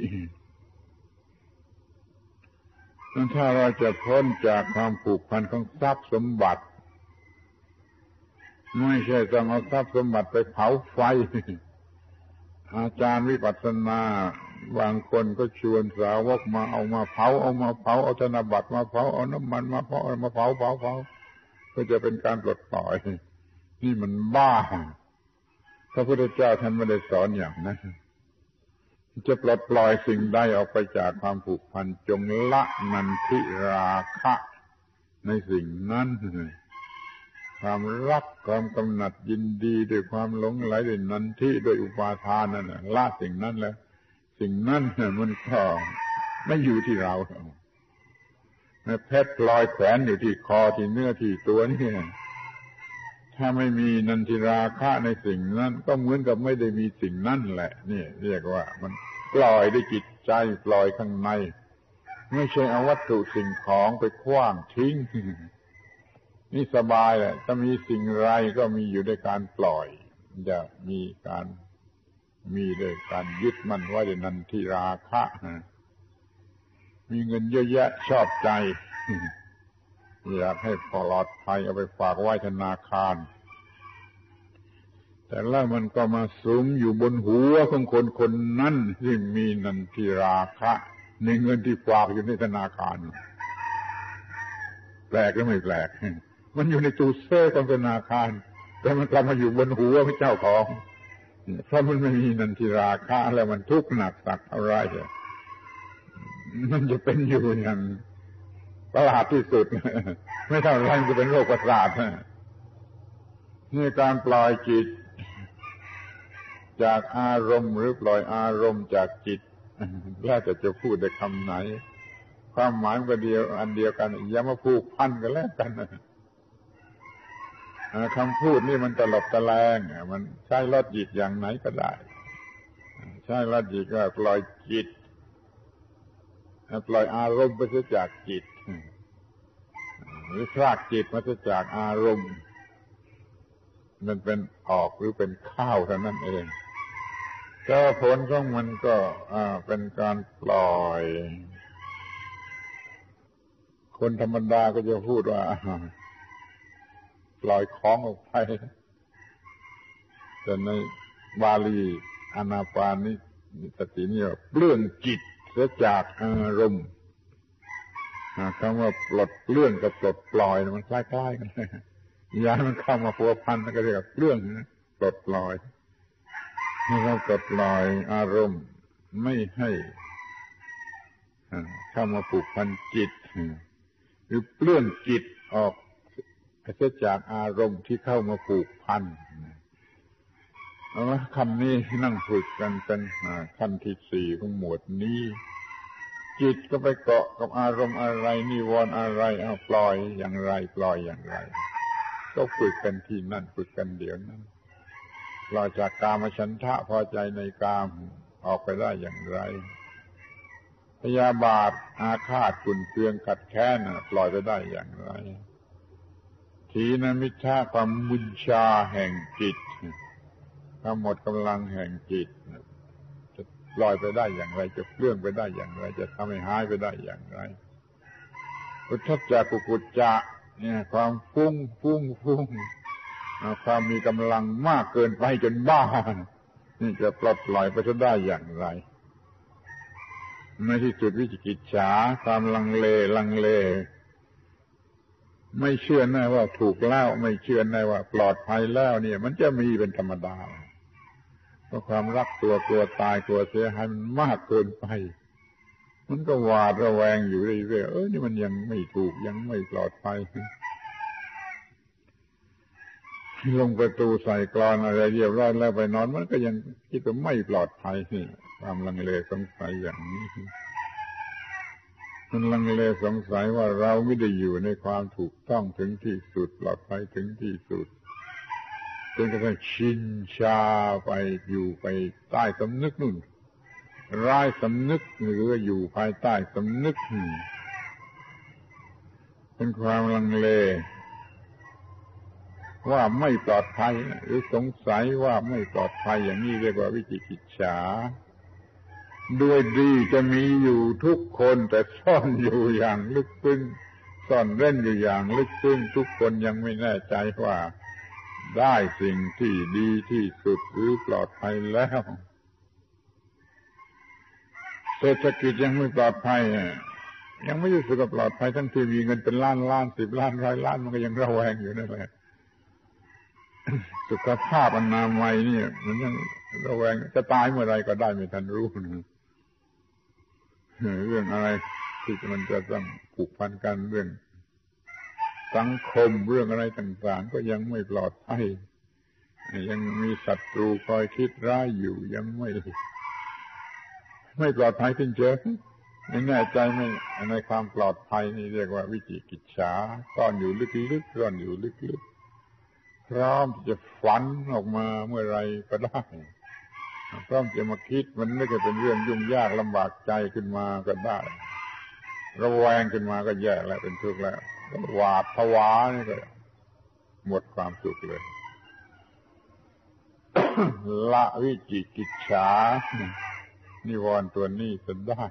ถ้าเราจะพ้นจากความผูกพันของทรัพย์สมบัติไม่ใช่ต้องเอาทรัพย์สมบัติไปเผาไฟอาจารย์วิปัสสนาบางคนก็ชวนสาวกมาเอามาเผาเอาธนบัตรมาเผาเอาน้ำมันมาเผาเพื่อจะเป็นการปลดปล่อยนี่มันบ้าพระพุทธเจ้าท่านไม่ได้สอนอย่างนั้นจะปลดปล่อยสิ่งใดออกไปจากความผูกพันจงละนันทิราคะในสิ่งนั้นความรักความกำหนัดยินดีด้วยความหลงไหลด้วยนันทิด้วยอุปาทานนั่นละสิ่งนั้นแล้วสิ่งนั้นมันก็ไม่อยู่ที่เราเพชรลอยแขวนอยู่ที่คอที่เนื้อที่ตัวนี่ถ้าไม่มีนันทิราคะในสิ่งนั้นก็เหมือนกับไม่ได้มีสิ่งนั้นแหละนี่เรียกว่ามันปล่อยด้วยจิตใจปล่อยข้างในไม่ใช่เอาวัตถุสิ่งของไปขว้างทิ้งนี่สบายแหละถ้ามีสิ่งไรก็มีอยู่ด้วยการปล่อยจะมีด้วยการยึดมั่นไว้ในนันทิราคะมีเงินเยอะแยะชอบใจอยากให้ปลอดภัยเอาไปฝากไว้ธนาคารแต่แล้วมันก็มาสุมอยู่บนหัวของคนคนนั้นที่มีนันทิราคะในเงินที่ฝากอยู่ในธนาคารแปลกหรือไม่แปลกมันอยู่ในตู้เซฟของธนาคารแต่มันกลับมาอยู่บนหัวของเจ้าของเพราะมันไม่มีนันทิราคะแล้วมันทุกข์หนักสักเท่าไรมันจะเป็นอยู่อย่างประหลาดที่สุดไม่เท่าไรมันจะเป็นโรคประสาทนี่การปล่อยจิตจากอารมณ์หรือปล่อยอารมณ์จากจิตแล้วจะพูดได้คำไหนความหมายมันก็เดียวอันเดียวกันอย่ามาผูกพันกันแล้วกันคำพูดนี่มันตลบตะแลงมันใช้ลอจิกอย่างไหนก็ได้ใช้ลอจิกก็ปล่อยจิตปล่อยอารมณ์ไปจากจิตหรือพรากจิตมาจากอารมณ์มันเป็นออกหรือเป็นข้าวเท่านั้นเองก็ผลของมันก็เป็นการปล่อยคนธรรมดาก็จะพูดว่าปล่อยของออกไปแต่ในบาลีอานาปานสตินี่เปลื้องจิตเสียจากอารมณ์คำว่าปลดเปลื้องกับปลดปล่อยมันคล้ายๆกันอย่าให้มันเข้ามาพัวพันก็เรียกว่าเปลื้องนะปลดปล่อยนี่เราปลดปล่อยอารมณ์ไม่ให้เข้ามาผูกพันจิตหรือเปลื้องจิตออกเสียจากอารมณ์ที่เข้ามาผูกพันเอาละคำนี้นั่งฝึกกันเป็นขั้นที่ 4ของหมวดนี้จิตก็ไปเกาะกับอารมณ์อะไรนิวรณ์อะไรเอาปล่อยอย่างไรปล่อยอย่างไรก็ฝึกกันที่นั่นฝึกกันเดี๋ยวนั้นปล่อยจากกามฉันทะพอใจในกามออกไปได้อย่างไรพยาบาทอาฆาตขุ่นเคืองขัดแค้นปล่อยไปได้อย่างไรถีนมิจฉาความมุญชาแห่งจิตความหมดกำลังแห่งจิตจะปล่อยไปได้อย่างไรจะเคลื่อนไปได้อย่างไรจะทำให้หายไปได้อย่างไรอุทธัจจะกุกุจจะเนี่ยความฟุ้งความมีกำลังมากเกินไปจนบ้านี่จะปลดปล่อยไปได้อย่างไรในที่สุดวิจิกิจฉาความลังเลไม่เชื่อแน่ว่าถูกแล้วไม่เชื่อแน่ว่าปลอดภัยแล้วเนี่ยมันจะมีเป็นธรรมดาเพราะความรักตัวกลัวตายกลัวเสียหายมันมากเกินไปมันก็หวาดระแวงอยู่เรื่อยๆนี่มันยังไม่ถูกยังไม่ปลอดภัยลงประตูใส่กลอนอะไรเรียบร้อยแล้วไปนอนมันก็ยังคิดว่าไม่ปลอดภัยนี่ความลังเลสงสัยอย่างนี้มันลังเลสงสัยว่าเราไม่ได้อยู่ในความถูกต้องถึงที่สุดปลอดภัยถึงที่สุดจนกระทั่งชินชาไปอยู่ไปใต้สำนึกนู่นร้ายสำนึกหรืออยู่ภายใต้สำนึกเป็นความลังเลว่าไม่ปลอดภัยหรือสงสัยว่าไม่ปลอดภัยอย่างนี้เรียกว่าวิจิกิจฉาด้วยดีจะมีอยู่ทุกคนแต่ซ่อนอยู่อย่างลึกซึ้งซ่อนเร้นอยู่อย่างลึกซึ้งทุกคนยังไม่แน่ใจว่าได้สิ่งที่ดีที่สุดหรือปลอดภัยแล้วเศรษฐกิจยังไม่ปลอดภัยยังไม่รู้สึกว่าปลอดภัยทั้งที่มีเงินเป็นล้าน10 ล้าน100 ล้านมันก็ยังระแวงอยู่นั่นแหละสุขภาพอนามัยนี่มันยังระแวงจะตายเมื่อไรก็ได้ไม่ทันรู้นะเรื่องอะไรที่มันจะต้องผูกพันกันเรื่องสังคมเรื่องอะไรต่างๆก็ยังไม่ปลอดภัยยังมีศัตรูคอยคิดร้ายอยู่ยังไม่ปลอดภัยจริงๆไม่แน่ใจไม่ในความปลอดภัยนี่เรียกว่าวิจิกิจฉาซ่อนอยู่ลึกๆซ่อนอยู่ลึกๆพร้อมจะฝันออกมาเมื่อไรก็ได้พร้อมจะมาคิดมันไม่ใช่เป็นเรื่องยุ่งยากลำบากใจขึ้นมาก็ได้ระแวงขึ้นมาก็แย่แล้วเป็นทุกข์แล้วหวาดผวานี่ก็หมดความสุขเลยละวิจิกิจฉานิวรณ์ตัวนี้จะได้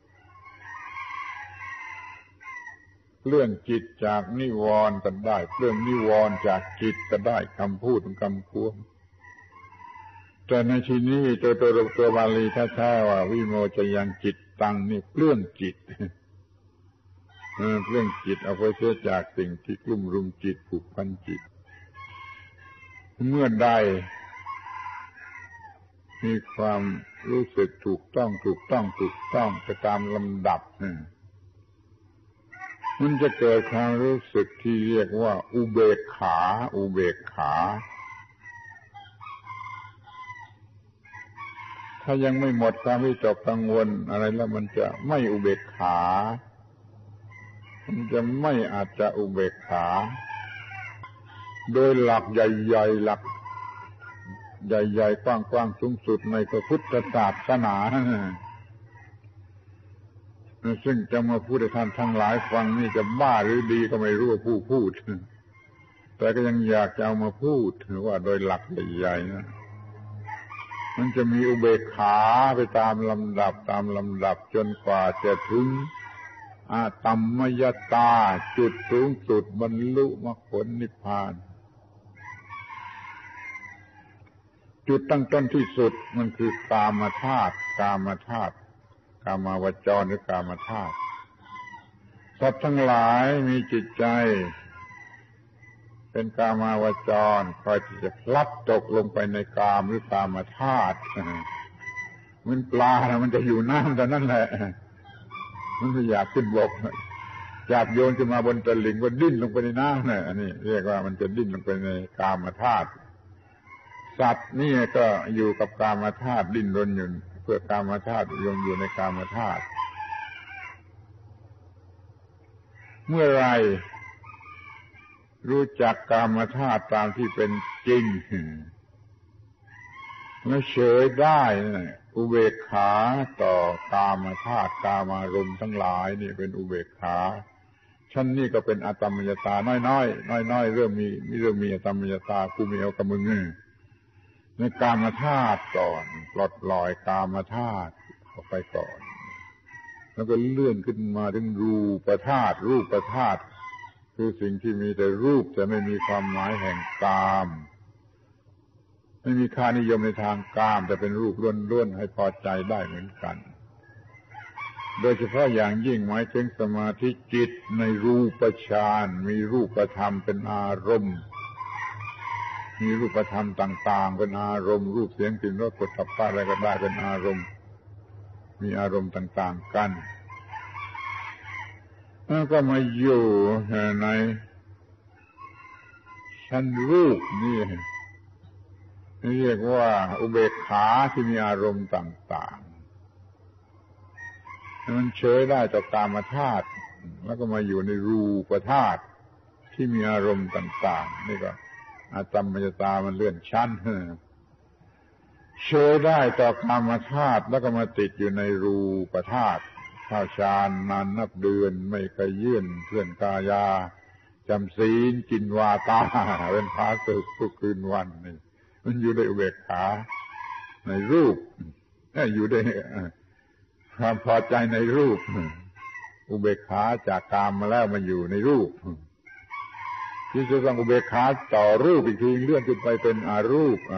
เรื่องจิตจากนิวรณ์ก็ได้เรื่องนิวรณ์จากจิตก็ได้คำพูดคำควงแต่ในที่นี้ตัวบาลีแท้ๆว่าวิโมจยังจิตตังนี่เปลื้องจิตเปลื้องจิตเอาไปเสียจากสิ่งที่กลุ่มรุมจิตผูกพันจิตเมื่อใดมีความรู้สึกถูกต้องไปตามลำดับมันจะเกิดความรู้สึกที่เรียกว่าอุเบกขาถ้ายังไม่หมดความวิตกกังวลอะไรแล้วมันจะไม่อุเบกขามันจะไม่อาจจะอุเบกขาโดยหลักใหญ่ๆหลักใหญ่ๆกว้างๆสูงสุดในพระพุทธศาสนาซึ่งจะมาพูดให้ท่านทั้งหลายฟังนี่จะบ้าหรือดีก็ไม่รู้ว่าผู้พูดแต่ก็ยังอยากจะเอามาพูดว่าโดยหลักใหญ่ๆนะมันจะมีอุเบกขาไปตามลำดับจนกว่าจะถึงอาตัมมยตาจุดสูงสุดบรรลุมรรคผลนิพพานจุดตั้งต้นที่สุดมันคือกามธาตุกามาวจรหรือกามธาตุสัตว์ทั้งหลายมีจิตใจเป็นกามาวจรคอยที่จะพลัดตกลงไปในกามหรือกามธาตุเหมือนปลานะมันจะอยู่น้ำแต่นั่นแหละมันไม่อยากขึ้นบกจับโยนขึ้นมาบนตลิ่งก็ดิ้นลงไปในน้ำเนี่ยอันนี้เรียกว่ามันจะดิ้นลงไปในกามธาตุสัตว์นี่ก็อยู่กับกามธาตุดิ้นรนอยู่เพื่อกามธาตุอยู่ในกามธาตุเมื่อไรรู้จักกามธาตุตามที่เป็นจริงแล้วเฉยได้อุเบกขาต่อกามธาตุกามารมณ์ทั้งหลายนี่เป็นอุเบกขาชั้นนี้ก็เป็นอตัมมยตาน้อยเริ่มมีอตัมมยตากูมีเอากับมึงในกามธาตุก่อนปลดปล่อยกามธาตุออกไปก่อนแล้วก็เลื่อนขึ้นมาถึงรูปธาตุคือสิ่งที่มีแต่รูปแต่ไม่มีความหมายแห่งกามไม่มีค่านิยมในทางกามแต่เป็นรูปล้วนๆให้พอใจได้เหมือนกันโดยเฉพาะอย่างยิ่งหมายถึงสมาธิจิตในรูปฌานมีรูปธรรมเป็นอารมณ์มีรูปธรรมต่างๆเป็นอารมณ์รูปเสียงกลิ่นรสโผฏฐัพพะอะไรก็ได้เป็นอารมณ์มีอารมณ์ต่างๆกันแล้วก็มาอยู่ในชั้นรูปนี่เรียกว่าอุเบกขาที่มีอารมณ์ต่างๆมันเฉยได้ต่อกามธาตุแล้วก็มาอยู่ในรูปธาตุที่มีอารมณ์ต่างๆนี่ก็อาตัมมยตามันเลื่อนชั้นเฉยได้ต่อกามธาตุแล้วก็มาติดอยู่ในรูปธาตุเข้าฌานนานนับเดือนไม่เคยยื่นเพื่อนกายาจำศีลกินวาตาเป็นพาสึกทุกคืนวันนี่มันอยู่ในอุเบกขาในรูปอยู่ในความพอใจในรูปอุเบกขาจากกามมาแล้วมาอยู่ในรูปที่จะต้องอุเบกขาต่อรูปอีกทีเลื่อนขึ้นไปเป็นอารูป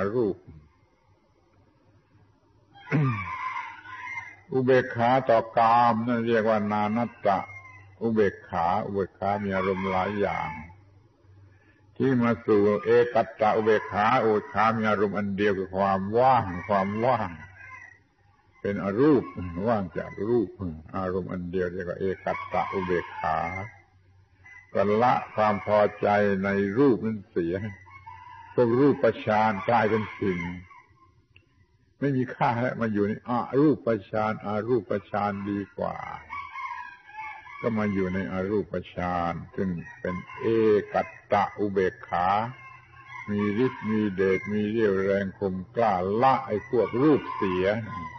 อุเบกขาต่อกามนั่นเรียกว่านานัตตะอุเบกขามีอารมณ์หลายอย่างที่มาสู่เอกัตตะอุเบกขามีอารมณ์อันเดียวคือความว่างเป็นอรูปว่างจากรูปอารมณ์อันเดียวเรียกว่าเอกัตตะอุเบกขาก็ละความพอใจในรูปนั้นเสียพวกรูปฌานกลายเป็นสิ่งไม่มีค่าแล้วมาอยู่ในอรูปฌานดีกว่าก็มาอยู่ในอรูปฌานซึ่งเป็นเอกัตตะอุเบกขามีฤทธิ์มีเดชมีเรี่ยวแรงคมกล้าละไอ้พวกรูปเสีย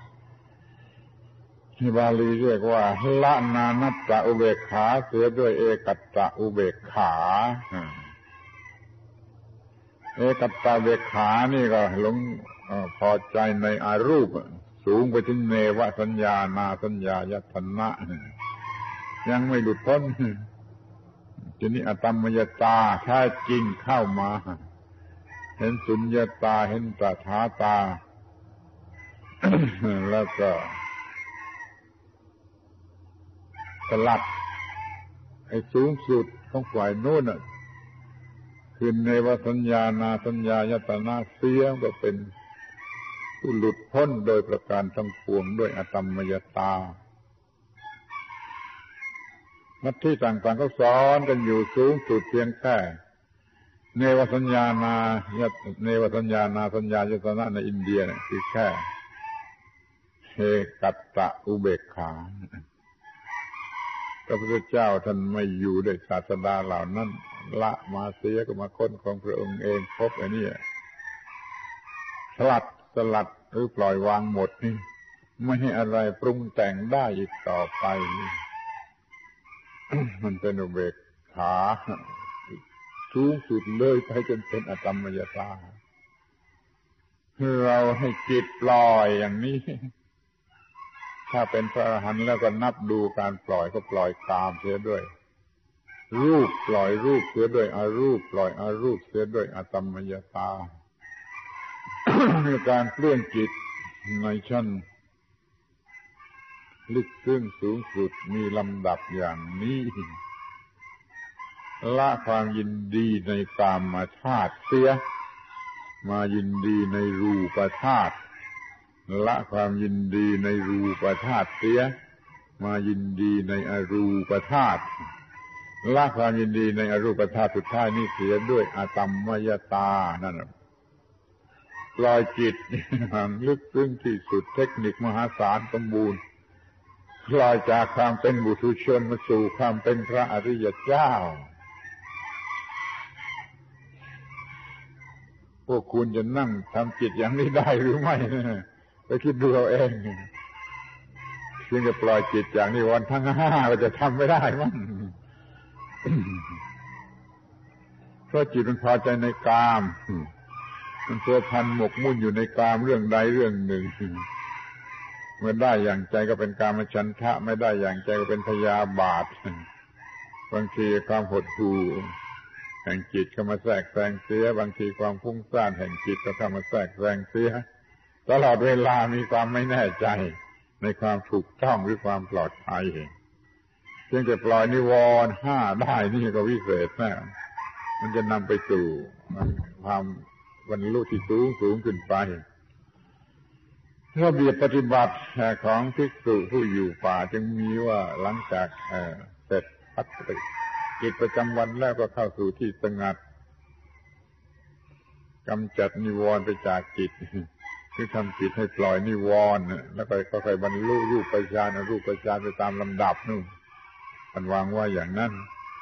ที่บาลีเรียกว่าละนานัตตะอุเบกขาเสียด้วยเอกัตตะอุเบกขาเอกัตตะอุเบกขานี่ก็หลงพอใจในอารูปสูงไปถึงเนวสัญญานาสัญญายตนะยังไม่หลุดพ้นทีนี้อตัมมยตาแท้จริงเข้ามาเห็นสุญญตาเห็นตถาตาแล้วก็สลัดไอ้สูงสุดของฝ่ายโน้นน่ะคือเนวสัญญานาสัญญายตนะเสียก็เป็นผู้หลุดพ้นโดยประการทั้งปวงด้วยอตัมมยตานักที่ต่างๆก็สอนกันอยู่สูงสุดเพียงแค่เนวสัญญานาเนวสัญญานาสัญญายตนะในอินเดียเนี่ยคือแค่เฮกัตตะอุเบกขาพระพุทธเจ้าท่านไม่อยู่ด้วยศาสดาเหล่านั้นละมาเสียก็มาค้นของพระองค์เองพบไอ้นี่สลัดหรือปล่อยวางหมดนี่ไม่ให้อะไรปรุงแต่งได้อีกต่อไป มันเป็นอุเบกขาสูงสุดเลยไปจนเป็นอตัมมยตาเราให้จิตปล่อยอย่างนี้ถ้าเป็นพระอรหันต์แล้วก็นับดูการปล่อยก็ปล่อยตามเสียด้วยรูปปล่อยรูปเสียด้วยอรูปปล่อยอรูปเสียด้วยอตัมมยตา การเปลี่ยนจิตในชั้นลึกซึ้งสูงสุดมีลำดับอย่างนี้ละความยินดีในกามธาตุเสียมายินดีในรูปธาตุละความยินดีในรูปธาตุเสียมายินดีในอรูปธาตุละความยินดีในอรูปธาตุสุดท้ายนี่เสียด้วยอตัมมยตานั่นปล่อยจิตลึกซึ้งที่สุดเทคนิคมหาศาลสมบูรณ์ปล่อยจากความเป็นบุถุชนมาสู่ความเป็นพระอริยเจ้าพวกคุณจะนั่งทำจิตอย่างนี้ได้หรือไม่ไปคิดดูเอาเองเพียงแต่ปล่อยจิตจากนิวรณ์ทั้งห้าก็จะทำไม่ได้มั้งเพราะจิตมันพอใจในกามมันตัวพันหมกมุ่นอยู่ในกามเรื่องใดเรื่องหนึ่งเมื่อได้อย่างใจก็เป็นกามฉันทะไม่ได้อย่างใจก็เป็นพยาบาทบางทีความหดหู่แห่งจิตเข้ามาแทรกแซงเสียบางทีความฟุ้งซ่านแห่งจิตก็เข้ามาแทรกแซงเสียตลอดเวลามีความไม่แน่ใจในความถูกต้องหรือความปลอดภัยเพียงแต่ปล่อยนิวรณ์ห้าได้นี่ก็วิเศษนะมันจะนำไปสู่ความบรรลุที่สูงขึ้นไประเบียบปฏิบัติของภิกษุผู้อยู่ป่าจึงมีว่าหลังจากเสร็จพัฒนากิจประจำวันแล้วก็เข้าสู่ที่สงัดกำจัดนิวรณ์ไปจากจิตคือทำจิตให้ปล่อยนิวรณ์แล้วก็ค่อยๆบรรลุรูปฌานอรูปฌานไปตามลำดับนู่นมันวางว่าอย่างนั้น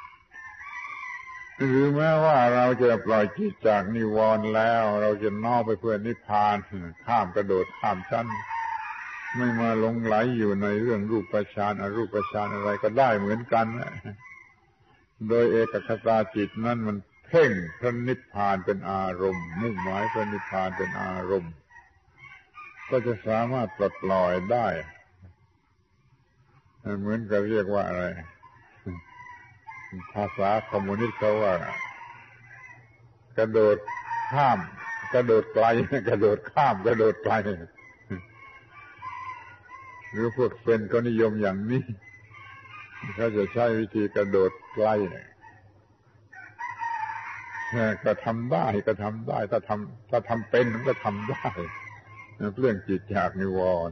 หรือแม้ว่าเราจะปล่อยจิตจากนิวรณ์แล้วเราจะน้อมไปเพื่อนิพพานข้ามกระโดดข้ามชั้นไม่มาหลงไหลอยู่ในเรื่องรูปฌานอรูปฌานอะไรก็ได้เหมือนกันโดยเอกคตาจิตนั้นมันเพ่งพระนิพพานเป็นอารมณ์มุ่งหมายพระนิพพานเป็นอารมณ์ก็จะสามารถปลดปล่อยได้เหมือนกับเรียกว่าอะไรภาษาคอมมิวนิสต์เขาว่ากระโดดข้ามกระโดดไกลกระโดดข้ามกระโดดไกลหรือพวกเซนก็นิยมอย่างนี้เขาจะใช้วิธีกระโดดไกลก็ทำได้ถ้าทำเป็นมันก็ทำได้เรื่องจิตจากนิวรณ์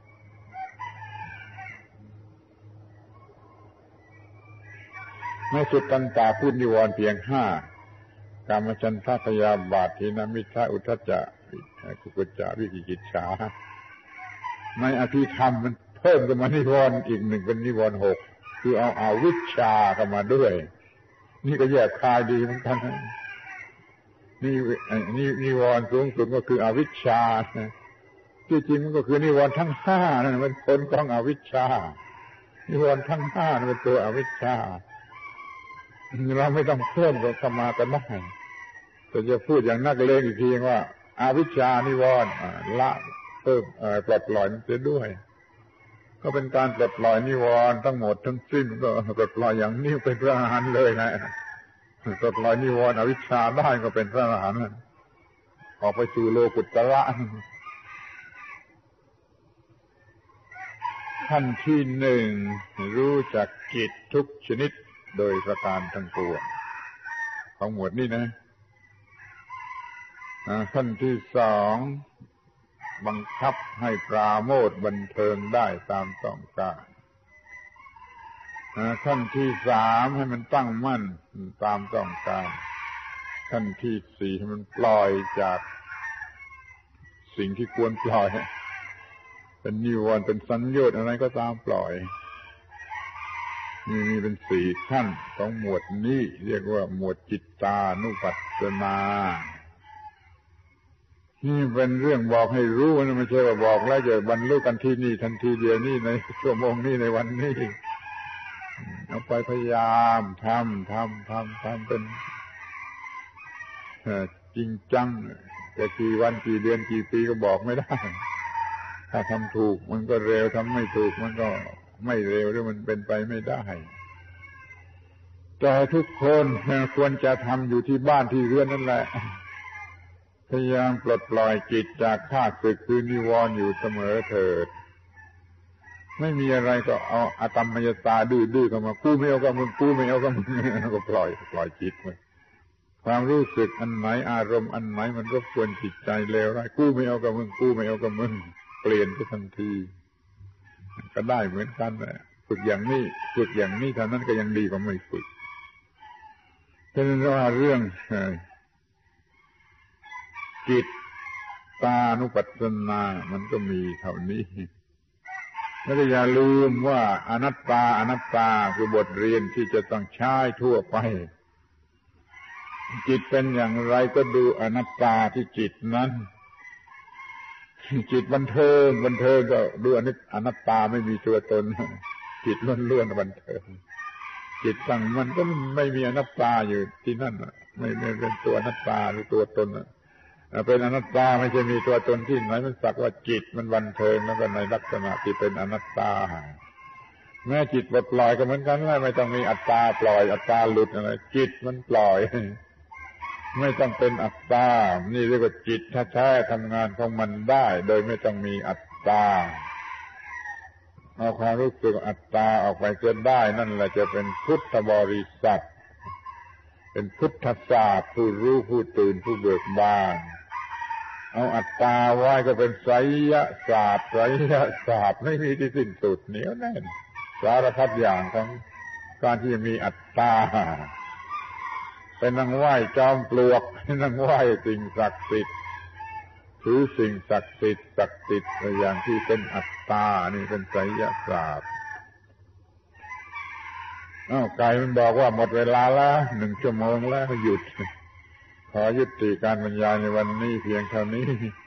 ในสุตตันตาพูดนิวรณ์เพียงห้ากามฉันทะพยาบาททินมิทธะอุทธัจจะกุกุจจะวิจิกิจฉาในอภิธรรมมันเพิ่มขึ้นมานิวรณ์อีกหนึ่งเป็นนิวรณ์6คือเอาอวิชชาเข้ามาด้วยนี่ก็แยกคายดีเหมือนกันนี่นิวรณ์สูงสุดก็คืออวิชชาที่จริงมันก็คือนิวรณ์ทั้งห้านั่นมันผลของอวิชชานิวรณ์ทั้งห้านั่นเป็นตัวอวิชชาเราไม่ต้องเพิ่มก็เข้ามาก็ได้แต่จะพูดอย่างนักเลงอีกทีว่าอาวิชชานิวรณ์ละเพิ่มปลดปล่อยมันเสียด้วยก็เป็นการปลดปล่อยนิวรณ์ทั้งหมดทั้งสิ้นก็ปลดปล่อยอย่างนี้เป็นพระอรหันต์เลยนะปลดปล่อยนิวรณ์อวิชชาได้ก็เป็นพระอรหันต์ออกไปสู่โลกุตตระขั้นที่หนึ่งรู้จักจิตทุกชนิดโดยประการทั้งปวงของหมวดนี้นะขั้นที่สองบังคับให้ปราโมทย์บันเทิงได้ตามต้องการขั้นที่สามให้มันตั้งมั่นตามต้องการขั้นที่สี่ให้มันปล่อยจากสิ่งที่ควรปล่อยเป็นนิวรณ์เป็นสัญญาอะไรก็ตามปล่อยมีเป็นสี่ขั้นของหมวดนี้เรียกว่าหมวดจิตตานุปัสสนานี่เป็นเรื่องบอกให้รู้นะไม่ใช่ว่าบอกแล้วจะบรรลุกันที่นี่ทันทีเดียวนี่ในชั่วโมงนี้ในวันนี้เอาไปพยายามทำเป็นจริงจังแต่กี่วันกี่เดือนกี่ปีก็บอกไม่ได้ถ้าทำถูกมันก็เร็วทำไม่ถูกมันก็ไม่เร็วหรือมันเป็นไปไม่ได้แต่ทุกคนควรจะทำอยู่ที่บ้านที่เรือนนั่นแหละพยายามปลดปล่อยจิตจากข้าศึกคือนิวรณ์อยู่เสมอเถิดไม่มีอะไรก็เอาอตมมยตาดื้อๆเข้ามากูไม่เอากับมึงกูไม่เอากับมึงก็ปล่อยจิตไปความรู้สึกอันไหนอารมณ์อันไหนมันรบกวนจิตใจเลวร้ายกูไม่เอากับมึงกูไม่เอากับมึงเปลี่ยนไปทันทีก็ได้เหมือนกันแหละฝึกอย่างนี้เท่านั้นก็ยังดีกว่าไม่ฝึกฉะนั้นว่าเรื่องจิตตานุปัสสนามันก็มีเท่านี้แล้วก็อย่าลืมว่าอนัตตาคือบทเรียนที่จะต้องใช้ทั่วไปจิตเป็นอย่างไรก็ดูอนัตตาที่จิตนั้นจิตบันเทิงก็ดูอนัตตาไม่มีตัวตนจิตล้วนๆบันเทิงจิตตั้งมันก็ไม่มีอนัตตาอยู่ที่นั่นไม่เป็นตัวอนัตตาหรือตัวตนเป็นอนัตตาไม่ใช่มีตัวตนที่ไหนมันสักว่าจิตมันบันเทิงแล้วก็ในลักษณะที่เป็นอนัตตาแม้จิตปล่อยก็เหมือนกันไม่ต้องมีอัตตาปล่อยอัตตาหลุดอะไรจิตมันปล่อยไม่ต้องเป็นอัตตานี่เรียกว่าจิตแท้ๆทำงานของมันได้โดยไม่ต้องมีอัตตาเอาความรู้สึกอัตตาออกไปจนได้นั่นแหละจะเป็นพุทธบริษัทเป็นพุทธศาสตร์ผู้รู้ผู้ตื่นผู้เบิกบานเอาอัตตาไว้ก็เป็นไสยศาสตร์ไม่มีที่สิ้นสุดเหนียวแน่นสารพัดอย่างของการที่จะมีอัตตาเป็นนั่งไหว้จอมปลวกนั่งไหว้สิ่งศักดิ์สิทธิ์ถือสิ่งศักดิ์สิทธิ์อย่างที่เป็นอัตตานี่เป็นไสยศาสตร์ไก่มันบอกว่าหมดเวลาแล้ว1 ชั่วโมงแล้วหยุดขอยุติการบรรยายในวันนี้เพียงเท่านี้